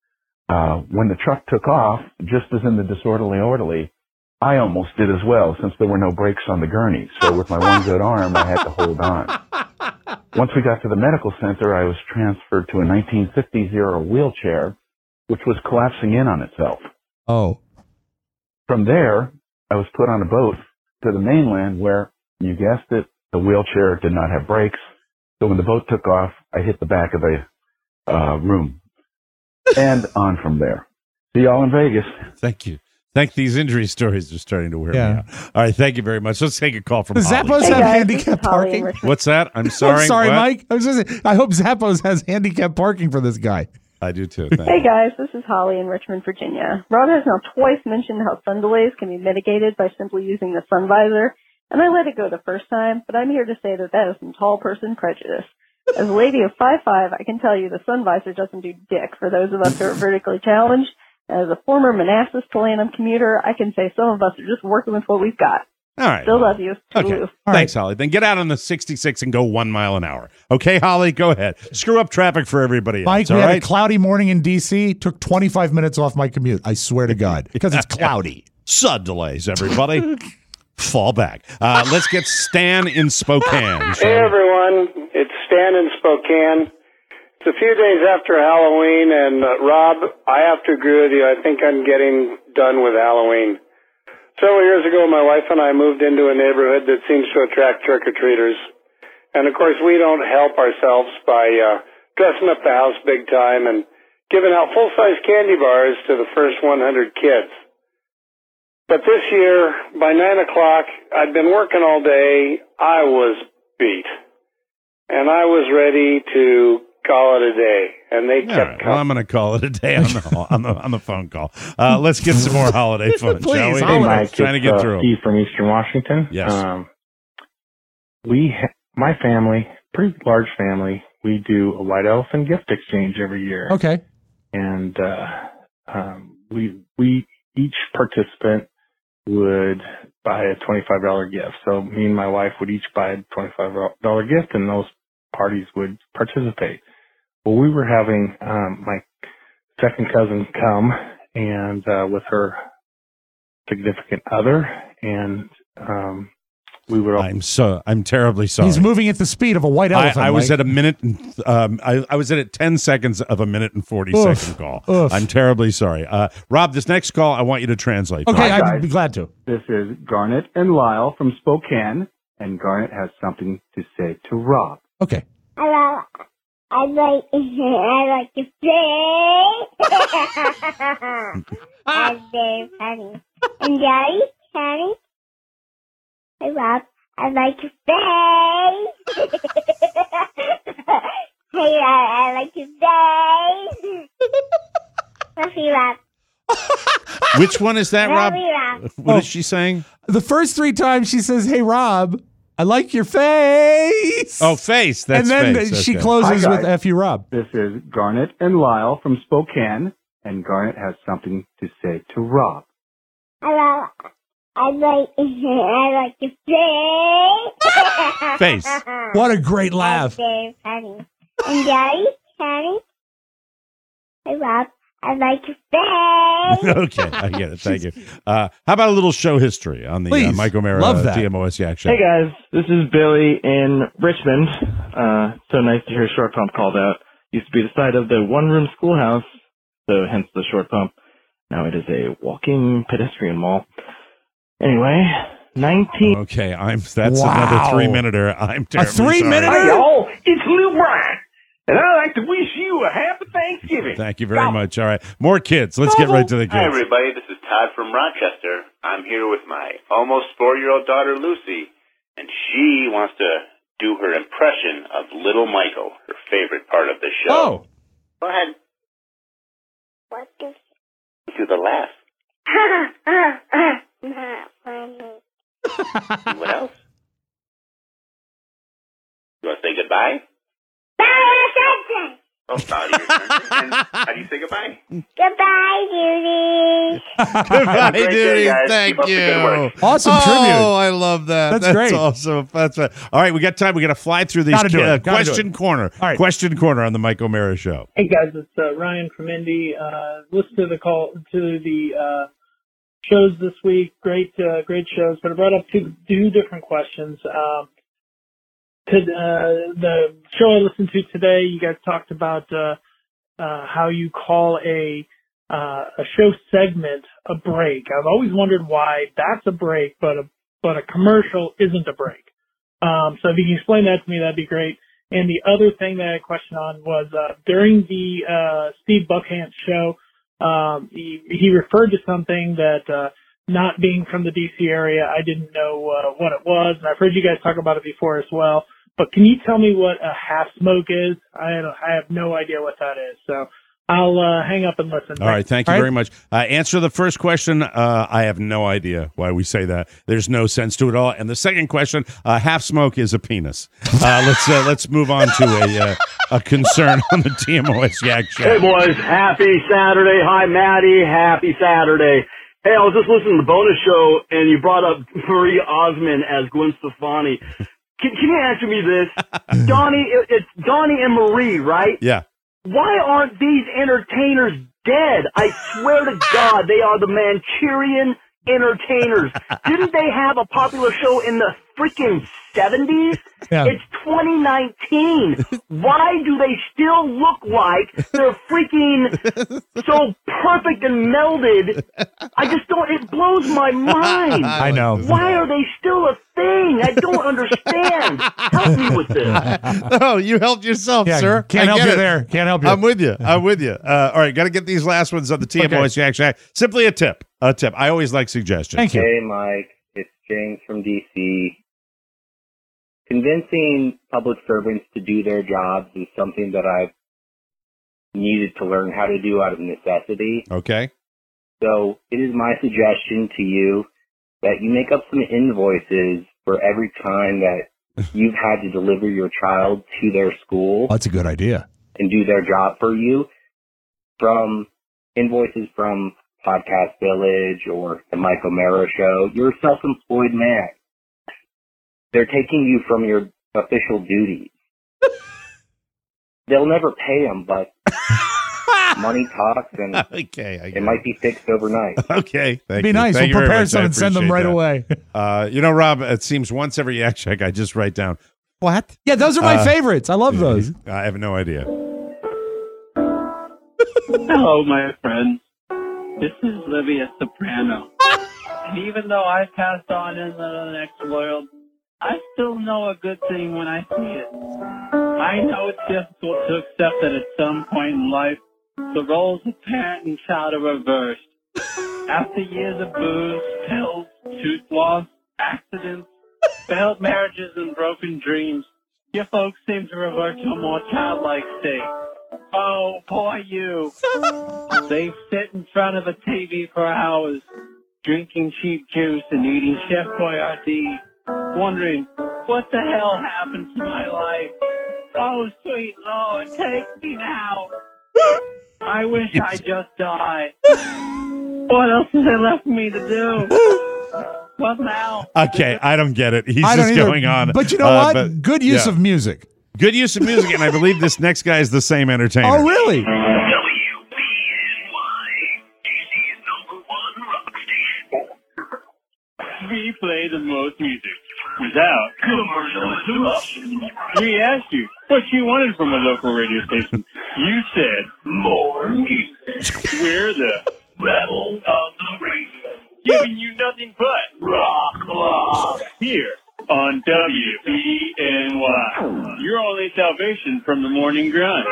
when the truck took off, just as in the disorderly orderly, I almost did as well, since there were no brakes on the gurney. So with my one good arm, I had to hold on. Once we got to the medical center, I was transferred to a 1950s era wheelchair, which was collapsing in on itself. Oh. From there, I was put on a boat to the mainland where, you guessed it, the wheelchair did not have brakes. So when the boat took off, I hit the back of a room. And on from there. See y'all in Vegas. Thank you. These injury stories are starting to wear me out. All right, thank you very much. Let's take a call from Does Holly. Zappos have handicap parking? What's that? I'm sorry. I'm sorry, what? Mike. I was just saying, I hope Zappos has handicap parking for this guy. I do too. Hey guys, this is Holly in Richmond, Virginia. Rob has now twice mentioned how sun delays can be mitigated by simply using the sun visor, and I let it go the first time, but I'm here to say that is some tall person prejudice. As a lady of 5'5", I can tell you the sun visor doesn't do dick for those of us who are vertically challenged. As a former Manassas to Lanham commuter, I can say some of us are just working with what we've got. All right. Still love you. Okay. Toodaloo. Thanks, Holly. Then get out on the 66 and go 1 mile an hour. Okay, Holly, go ahead. Screw up traffic for everybody else. Mike, all we had right? a cloudy morning in D.C. Took 25 minutes off my commute. I swear to God. Because it's cloudy. Sun delays, everybody. Fall back. Let's get Stan in Spokane. Hey, everyone. It's Stan in Spokane. It's a few days after Halloween, and Rob, I have to agree with you. I think I'm getting done with Halloween. Several years ago, my wife and I moved into a neighborhood that seems to attract trick-or-treaters. And, of course, we don't help ourselves by dressing up the house big time and giving out full-size candy bars to the first 100 kids. But this year, by 9 o'clock, I'd been working all day. I was beat. And I was ready to call it a day, and they kept Well, I'm going to call it a day on the phone call. Let's get some more holiday fun, shall we? Hey, Mike, Trying to get through 'em. Steve from Eastern Washington. Yes. My family, pretty large family, we do a white elephant gift exchange every year. Okay. And we each participant would buy a $25 gift. So me and my wife would each buy a $25 gift, and those parties would participate. Well, we were having my second cousin come and with her significant other, and we would all. I'm terribly sorry. He's moving at the speed of a white elephant. I was Mike. at a minute. I was at 10 seconds of a minute and 40-second call. Oof. I'm terribly sorry. Rob, this next call, I want you to translate. Okay, for me. I'd be glad to. This is Garnet and Lyle from Spokane, and Garnet has something to say to Rob. Okay. Hello. I like to play. I'm very funny. And Daddy, Daddy. Hey, Rob. I like to play. Hey, I like to play. Love you, Rob. Which one is that, Rob? Love you, Rob. What is she saying? The first 3 times she says, "Hey, Rob, I like your face." Oh, face. That's and then face. she Okay. closes Hi, with guys. "F you, Rob." This is Garnet and Lyle from Spokane, and Garnet has something to say to Rob. Hello. I like to play. Face. What a great laugh. Very funny. And Daddy, Daddy. Hey, Rob. I like to play. Okay, I get it. Thank you. How about a little show history on the Please. Mike O'Mara Love that. TMOS Yak Show? Hey guys, this is Billy in Richmond. So nice to hear Short Pump called out. Used to be the site of the one-room schoolhouse, so hence the Short Pump. Now it is a walking pedestrian mall. Anyway, 19... Okay, that's another 3-minuter. I'm terribly sorry. Hey, y'all, it's Lil Brian, and I'd like to wish you a happy Thanksgiving. Thank you very much. All right, more kids. Let's get right to the Hi, kids. everybody. This is Todd from Rochester. I'm here with my almost 4-year-old daughter, Lucy, and she wants to do her impression of Little Michael, her favorite part of the show. Oh. Go ahead. What is Do the laugh. not funny? What else? You want to say goodbye? Oh, Dottie, your turn. And how do you say goodbye? Goodbye, Judy. Goodbye, Great day, dude. guys. Thank Keep up the good work. you. Awesome tribute. Oh, I love that. That's great. awesome. That's right. All right, we got time. We got to fly through these. Gotta do it. Gotta Question do it. corner. All right. Question corner on the Mike O'Mara Show. Hey guys, it's Ryan from Indy. Listen to the shows this week. Great shows. But I brought up two different questions. The show I listened to today, you guys talked about how you call a show segment a break. I've always wondered why that's a break, but a commercial isn't a break. So if you can explain that to me, that'd be great. And the other thing that I had a question on was during the Steve Buckhant show, he referred to something that not being from the DC area, I didn't know what it was, and I've heard you guys talk about it before as well. But can you tell me what a half smoke is? I have no idea what that is. So I'll hang up and listen. All right, thank you very much. Answer the first question. I have no idea why we say that. There's no sense to it at all. And the second question, half smoke is a penis. Let's move on to a concern on the TMOS Yak Shack. Hey boys, happy Saturday. Hi Maddie, happy Saturday. Hey, I was just listening to the bonus show and you brought up Marie Osmond as Gwen Stefani. Can you answer me this? Donnie, it's Donnie and Marie, right? Yeah. Why aren't these entertainers dead? I swear to God, they are the Manchurian entertainers. Didn't they have a popular show in the freaking 70s? Yeah. It's 2019. Why do they still look like they're freaking so perfect and melded? I just don't, it blows my mind. I know. Why are they still a thing? I don't understand. Help me with this. Oh, you helped yourself, Yeah, sir. can't I help get you it. there. Can't help you. I'm with you. All right, got to get these last ones on the TMOS Yak Shack. Simply a tip. I always like suggestions. Thank you. Hey, Mike. It's James from D.C. Convincing public servants to do their jobs is something that I've needed to learn how to do out of necessity. Okay. So it is my suggestion to you that you make up some invoices for every time that you've had to deliver your child to their school. That's a good idea. And do their job for you, from invoices from Podcast Village or the Mike O'Mara Show. You're a self-employed man. They're taking you from your official duties. They'll never pay them, but money talks, and it might be fixed overnight. Okay, thank Be you. nice. Thank We'll you very prepare much. some I and send them appreciate right that. away. Rob, it seems once every Yak Shack I just write down, what? Yeah, those are my favorites. I love those. I have no idea. Hello, my friends. This is Livia Soprano. And even though I passed on into the next world, I still know a good thing when I see it. I know it's difficult to accept that at some point in life, the roles of parent and child are reversed. After years of booze, pills, tooth loss, accidents, failed marriages, and broken dreams, your folks seem to revert to a more childlike state. Oh, poor you. They sit in front of a TV for hours, drinking cheap juice and eating Chef Boyardee, wondering, what the hell happened to my life? Oh, sweet Lord, take me now. I wish I just died. What else is there left for me to do? What now? Okay, I don't get it. He's I don't just either. going on. But you know what? Good use of music. Good use of music, and I believe this next guy is the same entertainer. Oh, really? We play the most music without commercial interruption. We asked you what you wanted from a local radio station. You said more music. We're the rebel of the radio, giving you nothing but rock here on WBNY. Your only salvation from the morning grind.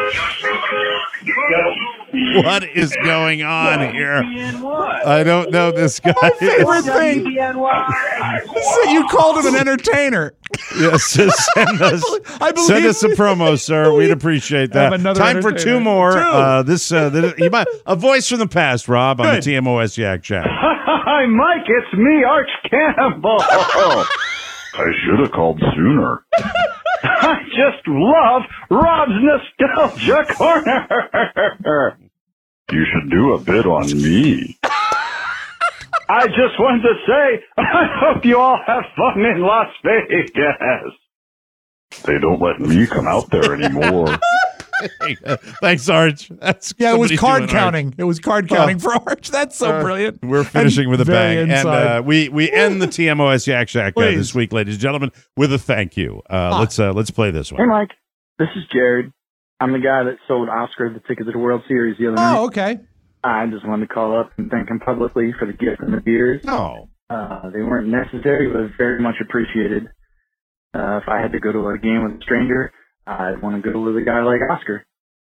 What is going on here? I don't know this guy. My favorite thing. So you called him an entertainer. Yes, send us a promo, sir. We'd appreciate that. Time for two more. You might a voice from the past, Rob, on the TMOS Yak Shack. Hi, Mike. It's me, Arch Campbell. I should have called sooner. I just love Rob's Nostalgia Corner. You should do a bit on me. I just wanted to say, I hope you all have fun in Las Vegas. They don't let me come out there anymore. Thanks, Arch. That's it was somebody card doing counting. Arch. It was card counting for Arch. That's so brilliant. We're finishing with a very bang. inside. And we end the TMOS Yak Shack this week, ladies and gentlemen, with a thank you. Let's play this Hey, one. Mike. This is Jared. I'm the guy that sold Oscar the ticket to the World Series the other night. Oh, okay. I just wanted to call up and thank him publicly for the gift and the beers. Oh. They weren't necessary, but very much appreciated. If I had to go to a game with a stranger, I'd want to go with a guy like Oscar.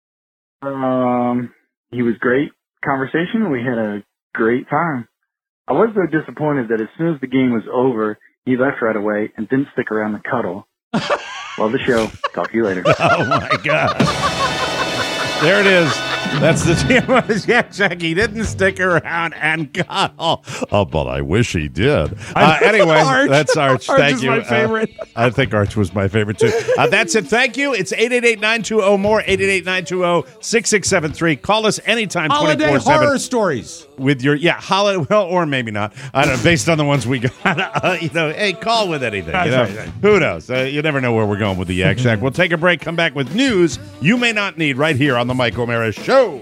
He was great conversation. We had a great time. I was so disappointed that as soon as the game was over, he left right away and didn't stick around to cuddle. Love the show. Talk to you later. Oh, my God. There it is. That's the TMOS Yak Shack. He didn't stick around and cuddle. Oh, but I wish he did. Anyway, Arch. that's Arch. Arch Thank is you. my favorite. I think Arch was my favorite, too. That's it. Thank you. It's 888-920-MORE, 888-920-6673. Call us anytime, Holiday 24/7. horror stories. With your, holiday, well, or maybe not. I don't know, based on the ones we got. Hey, call with anything. Right. Who knows? You never know where we're going with the Yak Shack. We'll take a break, come back with news you may not need right here on the Mike O'Mara Show.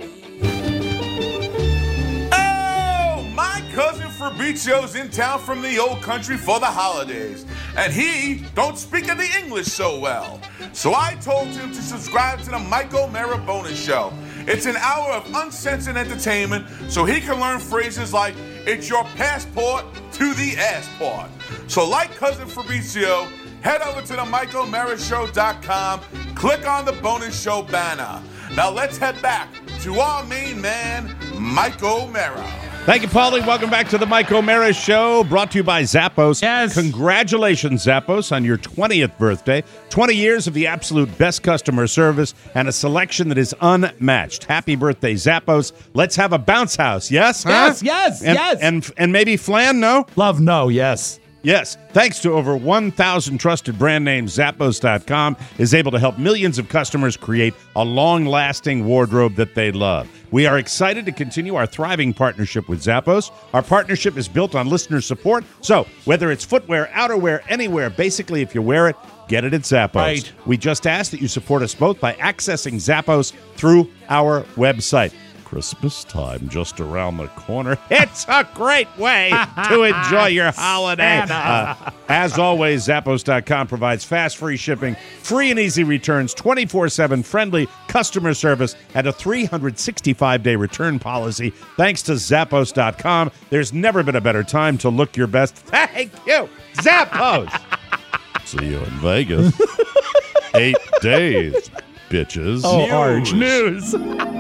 Oh, my cousin Fabrizio's in town from the old country for the holidays, and he don't speak of the English so well. So I told him to subscribe to the Mike O'Mara Bonus Show. It's an hour of uncensored entertainment so he can learn phrases like, it's your passport to the assport. So like cousin Fabrizio, head over to the MikeO'MaraShow.com, click on the bonus show banner. Now let's head back to our main man, Mike O'Mara. Thank you, Paulie. Welcome back to the Mike O'Mara Show, brought to you by Zappos. Yes. Congratulations, Zappos, on your 20th birthday. 20 years of the absolute best customer service and a selection that is unmatched. Happy birthday, Zappos. Let's have a bounce house, yes? Yes. And maybe flan, no? Love, no, yes. Yes, thanks to over 1,000 trusted brand names, Zappos.com is able to help millions of customers create a long-lasting wardrobe that they love. We are excited to continue our thriving partnership with Zappos. Our partnership is built on listener support, so whether it's footwear, outerwear, anywhere, basically if you wear it, get it at Zappos. Right. We just ask that you support us both by accessing Zappos through our website. Christmas time just around the corner. It's a great way to enjoy your holiday. As always, Zappos.com provides fast, free shipping, free and easy returns, 24/7 friendly customer service, and a 365-day return policy. Thanks to Zappos.com, there's never been a better time to look your best. Thank you, Zappos. See you in Vegas. 8 days, bitches. Oh, Arch. News.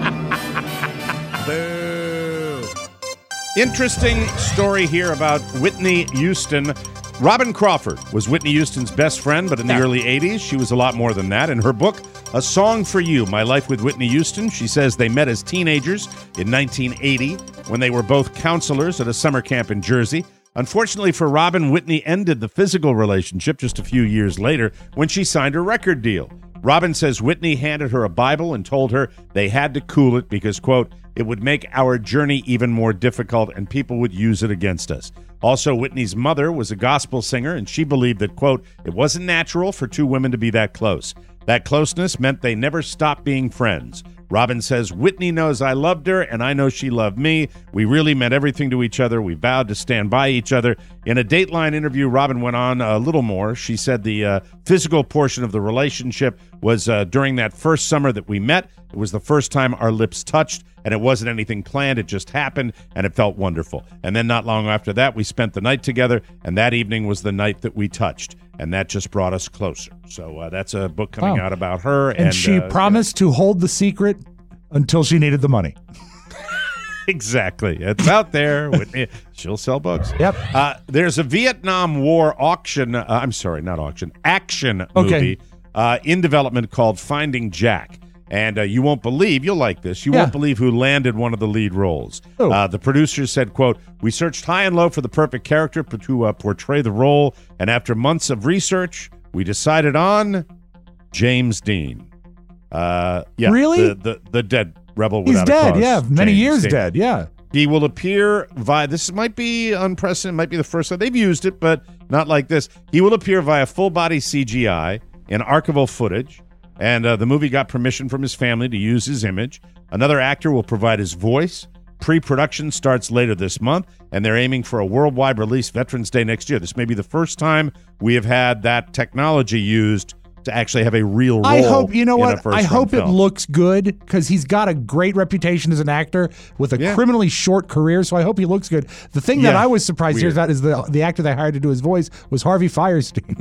Boo. Interesting story here about Whitney Houston. Robin Crawford was Whitney Houston's best friend, but in the early 80s, she was a lot more than that. In her book, A Song for You, My Life with Whitney Houston, she says they met as teenagers in 1980 when they were both counselors at a summer camp in Jersey. Unfortunately for Robin, Whitney ended the physical relationship just a few years later when she signed a record deal. Robin says Whitney handed her a Bible and told her they had to cool it because, quote, it would make our journey even more difficult and people would use it against us. Also, Whitney's mother was a gospel singer, and she believed that, quote, it wasn't natural for two women to be that close. That closeness meant they never stopped being friends. Robin says, Whitney knows I loved her, and I know she loved me. We really meant everything to each other. We vowed to stand by each other. In a Dateline interview, Robin went on a little more. She said the physical portion of the relationship was during that first summer that we met. It was the first time our lips touched, and it wasn't anything planned. It just happened, and it felt wonderful. And then not long after that, we spent the night together, and that evening was the night that we touched. And that just brought us closer. So that's a book coming out about her. And she promised to hold the secret until she needed the money. Exactly. It's out there. Whitney, she'll sell books. Yep. There's a Vietnam War action movie in development called Finding Jack. And you won't believe, you'll like this, you won't believe who landed one of the lead roles. The producers said, quote, we searched high and low for the perfect character to portray the role, and after months of research, we decided on James Dean. Yeah, Really? the dead rebel He's without a dead, cause, yeah. Many James years Dean. dead, yeah. He will appear via, this might be unprecedented, might be the first time. They've used it, but not like this. He will appear via full-body CGI in archival footage, and the movie got permission from his family to use his image. Another actor will provide his voice. Pre-production starts later this month, and they're aiming for a worldwide release Veterans Day next year. This may be the first time we have had that technology used to actually have a real role. I hope, you know in a what? I first-run hope it film. looks good because he's got a great reputation as an actor with a criminally short career. So I hope he looks good. The thing that Yeah. I was surprised here Weird. about is the actor they hired to do his voice was Harvey Firestein.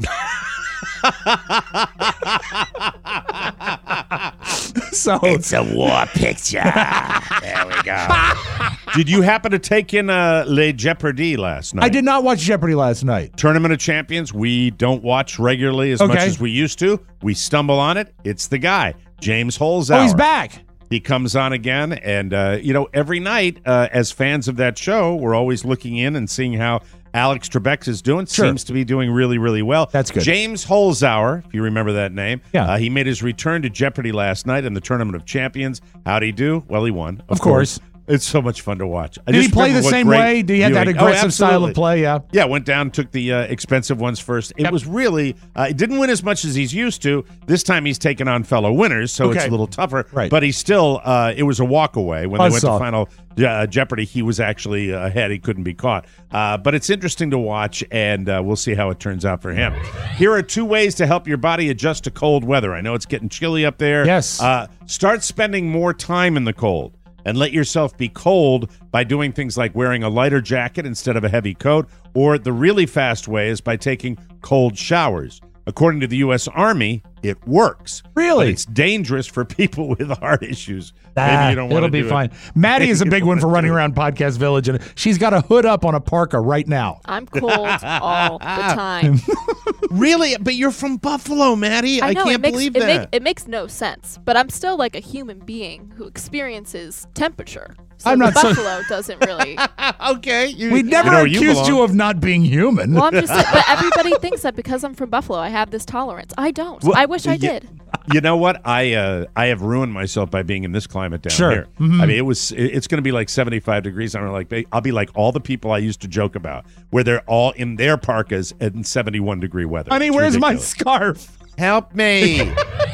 So it's a war picture. There we go. Did you happen to take in Le Jeopardy last night? I did not watch Jeopardy last night. Tournament of Champions, we don't watch regularly as much Okay. as we used to. We stumble on it. It's the guy, James Holzhauer. Oh, he's back. He comes on again, and every night, as fans of that show, we're always looking in and seeing how Alex Trebek is doing. Sure. Seems to be doing really, really well. That's good. James Holzhauer, if you remember that name. Yeah. He made his return to Jeopardy last night in the Tournament of Champions. How'd he do? Well, he won. Of course. It's so much fun to watch. I Did he just play remember the what same great way? Did he have that viewing- aggressive style absolutely. of play? Yeah. Yeah, went down, took the expensive ones first. It was really, it didn't win as much as he's used to. This time he's taken on fellow winners, so it's Okay. a little tougher. Right. But he's still, it was a walk away. When they went to Buzzsaw. final Jeopardy, he was actually ahead. He couldn't be caught. But it's interesting to watch, and we'll see how it turns out for him. Here are 2 ways to help your body adjust to cold weather. I know it's getting chilly up there. Yes. Start spending more time in the cold. And let yourself be cold by doing things like wearing a lighter jacket instead of a heavy coat, or the really fast way is by taking cold showers. According to the U.S. Army, it works. Really? But it's dangerous for people with heart issues. Maybe you don't want it'll to be do fine. it. Maddie is a You big don't one for wanna running do it. around Podcast Village, and she's got a hood up on a parka right now. I'm cold all the time. Really? But you're from Buffalo, Maddie. I know, can't believe that. It makes no sense, but I'm still like a human being who experiences temperature. So I'm not so- Buffalo doesn't really. Okay. We never accused you of not being human. Well, I'm just saying, but everybody thinks that because I'm from Buffalo, I have this tolerance. I don't. Well, I wish I did. You know what? I have ruined myself by being in this climate down Sure. here. Mhm. I mean, it's going to be like 75 degrees. I'll be like all the people I used to joke about, where they're all in their parkas in 71 degree weather. Honey, It's where's my ridiculous. scarf? Help me.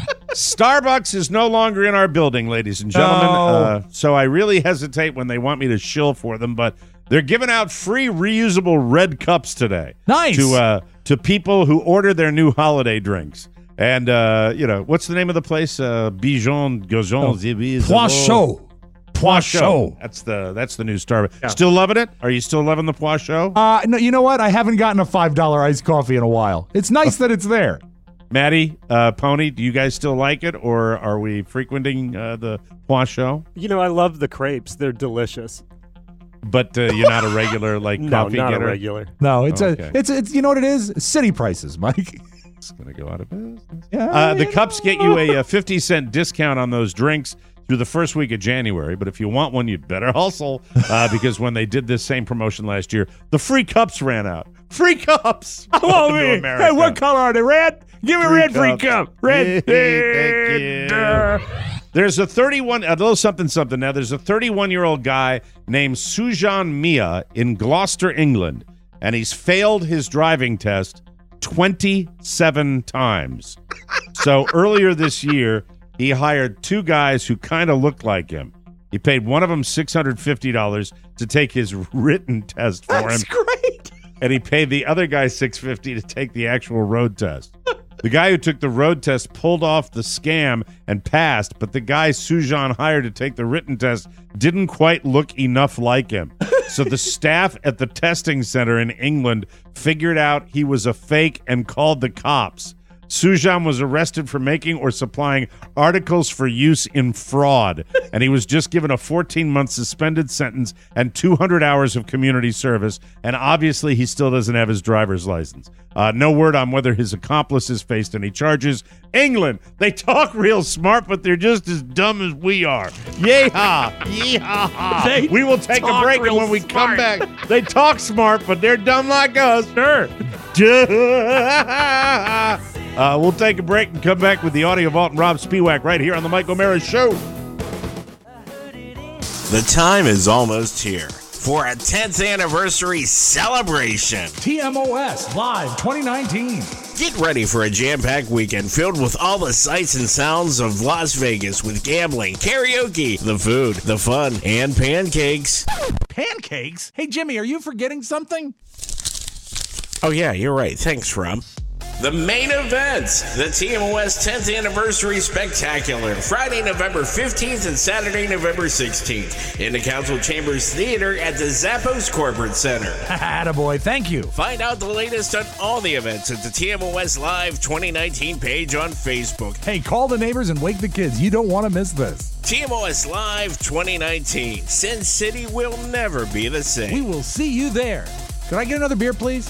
Starbucks is no longer in our building, ladies and gentlemen. No. So I really hesitate when they want me to shill for them, but they're giving out free reusable red cups today. Nice. To people who order their new holiday drinks. And what's the name of the place? Bijon Gaujon Poisson. Poisson. That's the new Starbucks. Still loving it? Are you still loving the Poisson? No, you know what? I haven't gotten a $5 iced coffee in a while. It's nice that it's there. Maddie, Pony, do you guys still like it, or are we frequenting the Poisson? You know, I love the crepes. They're delicious. But you're not a regular No, coffee not a getter? regular. No, it's Okay. it's you know what it is? City prices, Mike. It's going to go out of business. Yeah, The cups get you a 50-cent discount on those drinks through the first week of January. But if you want one, you'd better hustle because when they did this same promotion last year, the free cups ran out. Free cups! Oh, Welcome to man. America. Hey, what color are they? Red? Give me a red free cups. cup. Red. Thank you. There's a 31, a little something. Now, there's a 31-year-old guy named Sujan Mia in Gloucester, England, and he's failed his driving test 27 times. So earlier this year, he hired 2 guys who kind of looked like him. He paid one of them $650 to take his written test for him. That's great. And he paid the other guy $650 to take the actual road test. The guy who took the road test pulled off the scam and passed, but the guy Sujan hired to take the written test didn't quite look enough like him. So the staff at the testing center in England figured out he was a fake and called the cops. Sujan was arrested for making or supplying articles for use in fraud, and he was just given a 14-month suspended sentence and 200 hours of community service, and obviously he still doesn't have his driver's license. No word on whether his accomplices faced any charges. England, they talk real smart, but they're just as dumb as we are. Yeehaw! Yeehaw! We will take a break, and when we come back, they talk smart, but they're dumb like us. Sure. We'll take a break and come back with the Audio Vault and Rob Spiewak right here on the Mike O'Mara Show. The time is almost here for a 10th anniversary celebration. TMOS Live 2019. Get ready for a jam-packed weekend filled with all the sights and sounds of Las Vegas with gambling, karaoke, the food, the fun, and pancakes. Pancakes? Hey, Jimmy, are you forgetting something? Oh, yeah, you're right. Thanks, Rob. The main event, the TMOS 10th Anniversary Spectacular, Friday, November 15th and Saturday, November 16th, in the Council Chambers Theater at the Zappos Corporate Center. Attaboy, thank you. Find out the latest on all the events at the TMOS Live 2019 page on Facebook. Hey, call the neighbors and wake the kids. You don't want to miss this. TMOS Live 2019. Sin City will never be the same. We will see you there. Could I get another beer, please?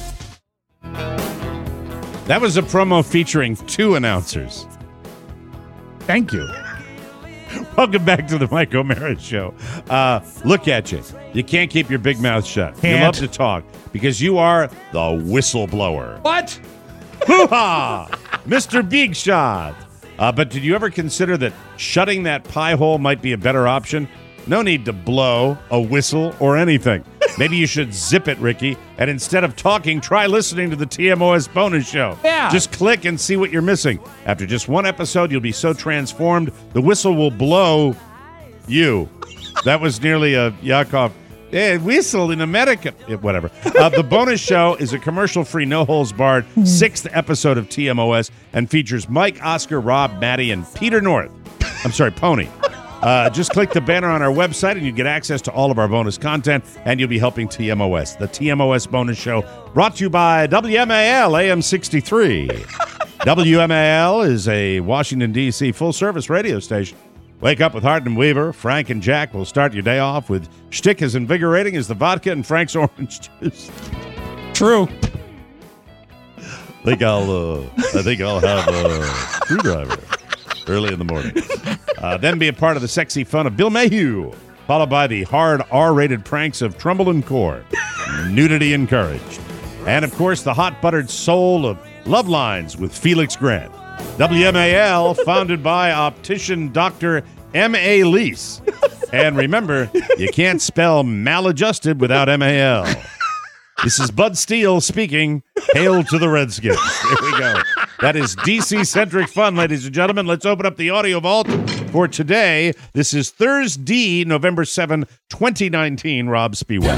That was a promo featuring 2 announcers. Thank you. Welcome back to the Mike O'Mara Show. Look at you. You can't keep your big mouth shut. Can't. You love to talk because you are the whistleblower. What? Hoo-ha! Mr. Big Shot. But did you ever consider that shutting that pie hole might be a better option? No need to blow, a whistle, or anything. Maybe you should zip it, Ricky, and instead of talking, try listening to the TMOS bonus show. Yeah. Just click and see what you're missing. After just one episode, you'll be so transformed, the whistle will blow you. That was nearly a Yakov whistle in America. Whatever. The bonus show is a commercial-free, no-holds-barred 6th episode of TMOS and features Mike, Oscar, Rob, Maddie, and Peter North. I'm sorry, Pony. Just click the banner on our website and you get access to all of our bonus content, and you'll be helping TMOS. The TMOS bonus show brought to you by WMAL AM 63. WMAL is a Washington, D.C. full-service radio station. Wake up with Hart and Weaver. Frank and Jack will start your day off with shtick as invigorating as the vodka and Frank's orange juice. True. I think I'll have a screwdriver early in the morning. Then be a part of the sexy fun of Bill Mayhew, followed by the hard R-rated pranks of Trumbull and Core. Nudity encouraged. And, of course, the hot buttered soul of Love Lines with Felix Grant. WMAL, founded by optician Dr. M.A. Lease. And remember, you can't spell maladjusted without M.A.L. This is Bud Steele speaking. Hail to the Redskins. There we go. That is DC-centric fun, ladies and gentlemen. Let's open up the audio vault for today. This is Thursday, November 7, 2019. Rob Spiewak.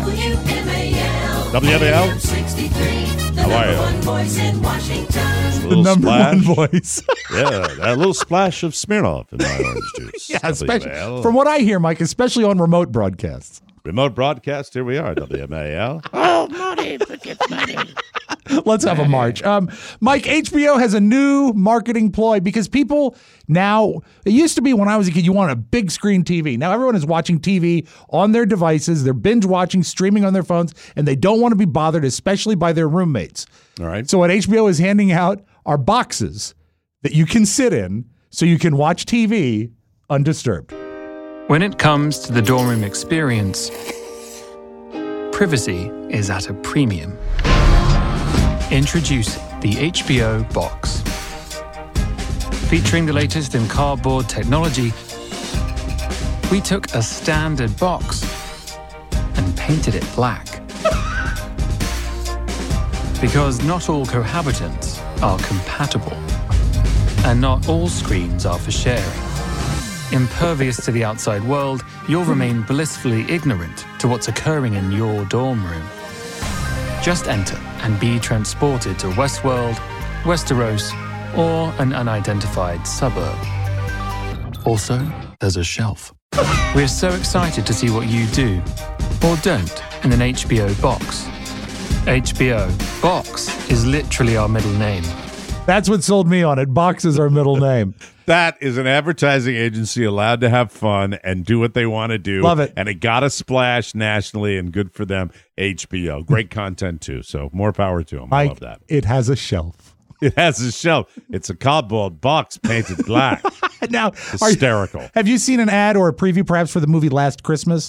WMAL. 63. How are you? Voice in Washington. The number one voice. Yeah, a little splash of Smirnoff in my orange juice. Yeah, especially, from what I hear, Mike, especially on remote broadcasts. Remote broadcast, here we are, WMAL. Oh, money, forget money. Let's have a march. Mike, HBO has a new marketing ploy because people now, it used to be when I was a kid, you want a big screen TV. Now everyone is watching TV on their devices. They're binge watching, streaming on their phones, and they don't want to be bothered, especially by their roommates. All right. So what HBO is handing out are boxes that you can sit in so you can watch TV undisturbed. When it comes to the dorm room experience, privacy is at a premium. Introduce the HBO Box. Featuring the latest in cardboard technology, we took a standard box and painted it black. Because not all cohabitants are compatible, and not all screens are for sharing. Impervious to the outside world, you'll remain blissfully ignorant to what's occurring in your dorm room. Just enter and be transported to Westworld, Westeros, or an unidentified suburb. Also, there's a shelf. We're so excited to see what you do, or don't, in an HBO box. HBO Box is literally our middle name. That's what sold me on it. Box is our middle name. That is an advertising agency allowed to have fun and do what they want to do. Love it. And it got a splash nationally, and good for them. HBO. Great content, too. So more power to them. I love that. It has a shelf. It has a shelf. It's a cardboard box painted black. Now, hysterical. Have you seen an ad or a preview perhaps for the movie Last Christmas?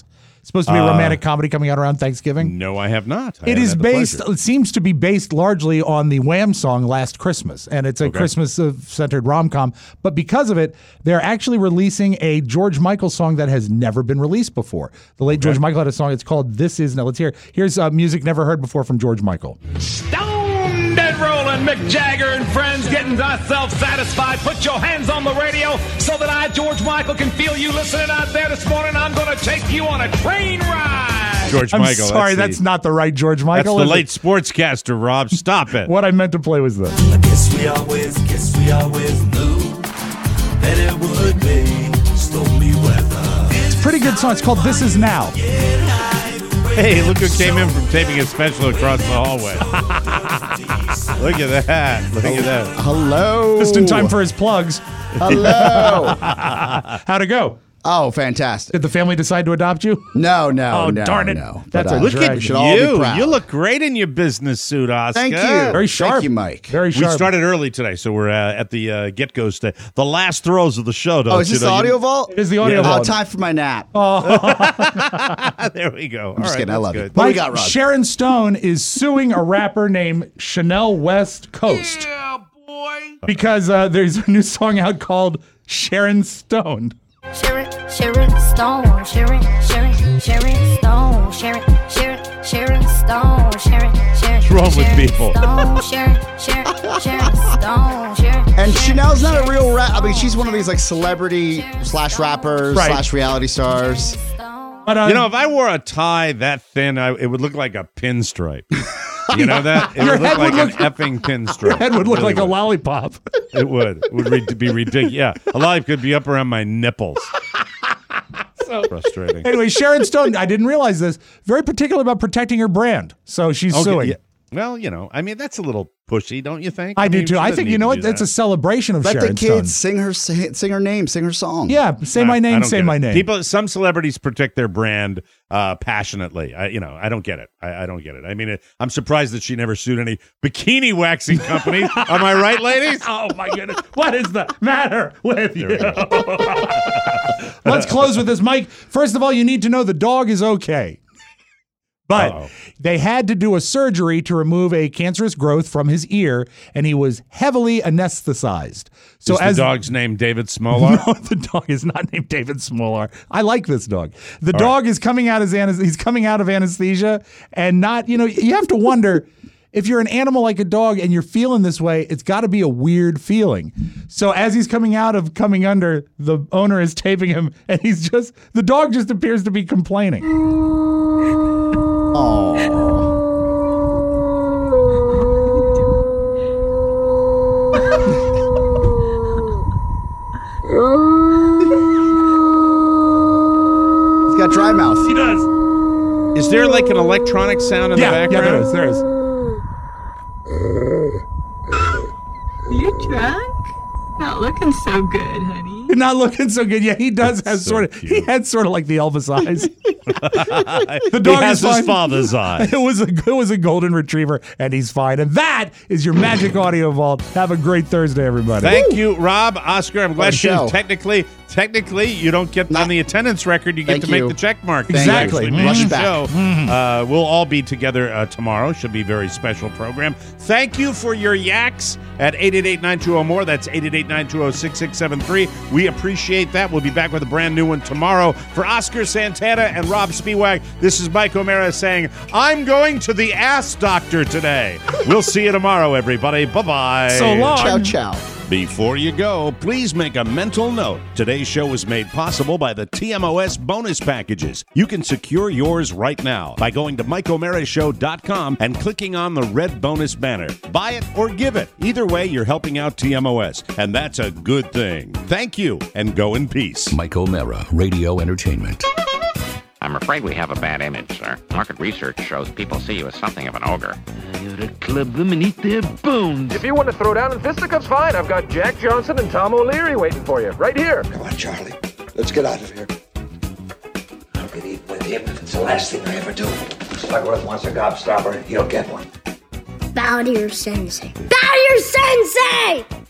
supposed to be a romantic comedy coming out around Thanksgiving. No, I have not. It is based. It seems to be based largely on the Wham song "Last Christmas," and it's a Christmas-centered rom-com. But because of it, they're actually releasing a George Michael song that has never been released before. The late George Michael had a song. It's called "This Is." Now let's hear. Here's music never heard before from George Michael. Stoned and rolling, Mick Jagger and friends getting thyself satisfied. Put your hands on the radio so that I, George Michael, can feel you listening out there this morning. I'm going to take you on a train ride. George I'm Michael. sorry, that's not the right George Michael. That's the late sportscaster, Rob. Stop it. What I meant to play was this. I guess we always knew that it would be stormy weather. It's a pretty good song. It's called "This Is Now." Hey, look who came in from taping a special across the hallway. Look at that. Look at that. Hello. Just in time for his plugs. Hello. How'd it go? Oh, fantastic. Did the family decide to adopt you? No. Oh, no, darn it. No. That's But, a Look drag. at should all be proud. you. You look great in your business suit, Oscar. Thank you. Very sharp. Thank you, Mike. Very We sharp. started early today, so we're at the get-go stage. The last throws of the show, Oh, is this the audio vault? It is the audio vault. Time for my nap. There we go. I'm just kidding. I love it. it. What do we Mike, got, Rob? Sharon Stone is suing a rapper named Chanel West Coast. Yeah, boy. Because there's a new song out called Sharon Stone. Sharon Stone, Sharon Stone, Sharon Stone, What's wrong with people? Sharon Stone. And Chanel's not a real rap. I mean, she's one of these like celebrity / rappers / reality stars. But, if I wore a tie that thin, it would look like a pinstripe. You know that? It Your would look head like would an effing pinstripe. your head would look Really like a lollipop. It would. It would be ridiculous. Yeah, a lollipop could be up around my nipples. So frustrating. Anyway, Sharon Stone, I didn't realize this, very particular about protecting her brand. So she's suing. Yeah. Well, I mean, that's a little pushy, don't you think? I do mean, too. she I doesn't think, need to what? do That's a that. celebration of Let Sharon the kids Stone. sing her name, sing her song. Yeah, say my I name, don't say get my it. name. Some celebrities protect their brand passionately. I don't get it. I don't get it. I mean, I'm surprised that she never sued any bikini waxing companies. Am I right, ladies? Oh my goodness. What is the matter with you? Let's close with this. Mike, first of all, you need to know the dog is okay. But they had to do a surgery to remove a cancerous growth from his ear, and he was heavily anesthetized. So Is the dog's name David Smolar? No, the dog is not named David Smolar. I like this dog. The dog is coming out he's coming out of anesthesia, and not, you have to wonder, if you're an animal like a dog and you're feeling this way, it's got to be a weird feeling. So as he's coming under, the owner is taping him, and the dog just appears to be complaining. He's got dry mouth. He does. Is there like an electronic sound in the background? Yeah, there is. You drunk? Not looking so good, honey. Not looking so good. Yeah, he does have he had sort of like the Elvis eyes. The dog has is fine. his father's eyes. It was a golden retriever, and he's fine. And that is your Magic Audio Vault. Have a great Thursday, everybody. Thank you, Rob. Oscar, I'm glad show. technically you don't get on the attendance record. You get to make the check mark. Exactly. Rush The back. show. We'll all be together tomorrow. Should be a very special program. Thank you for your yaks at 888-920-MORE. That's 888-920-6673. We appreciate that. We'll be back with a brand new one tomorrow. For Oscar Santana and Rob Spiewak, this is Mike O'Mara saying, I'm going to the ass doctor today. We'll see you tomorrow, everybody. Bye-bye. So long. Ciao, ciao. Before you go, please make a mental note. Today's show was made possible by the TMOS bonus packages. You can secure yours right now by going to MikeO'MaraShow.com and clicking on the red bonus banner. Buy it or give it. Either way, you're helping out TMOS, and that's a good thing. Thank you, and go in peace. Mike O'Mara, Radio Entertainment. I'm afraid we have a bad image, sir. Market research shows people see you as something of an ogre. You ought to club them and eat their bones. If you want to throw down in fisticuffs, fine. I've got Jack Johnson and Tom O'Leary waiting for you, right here. Come on, Charlie. Let's get out of here. I'll get even with him if it's the last thing I ever do. If Slugworth wants a gobstopper, he'll get one. Bow to your sensei. Bow to your sensei!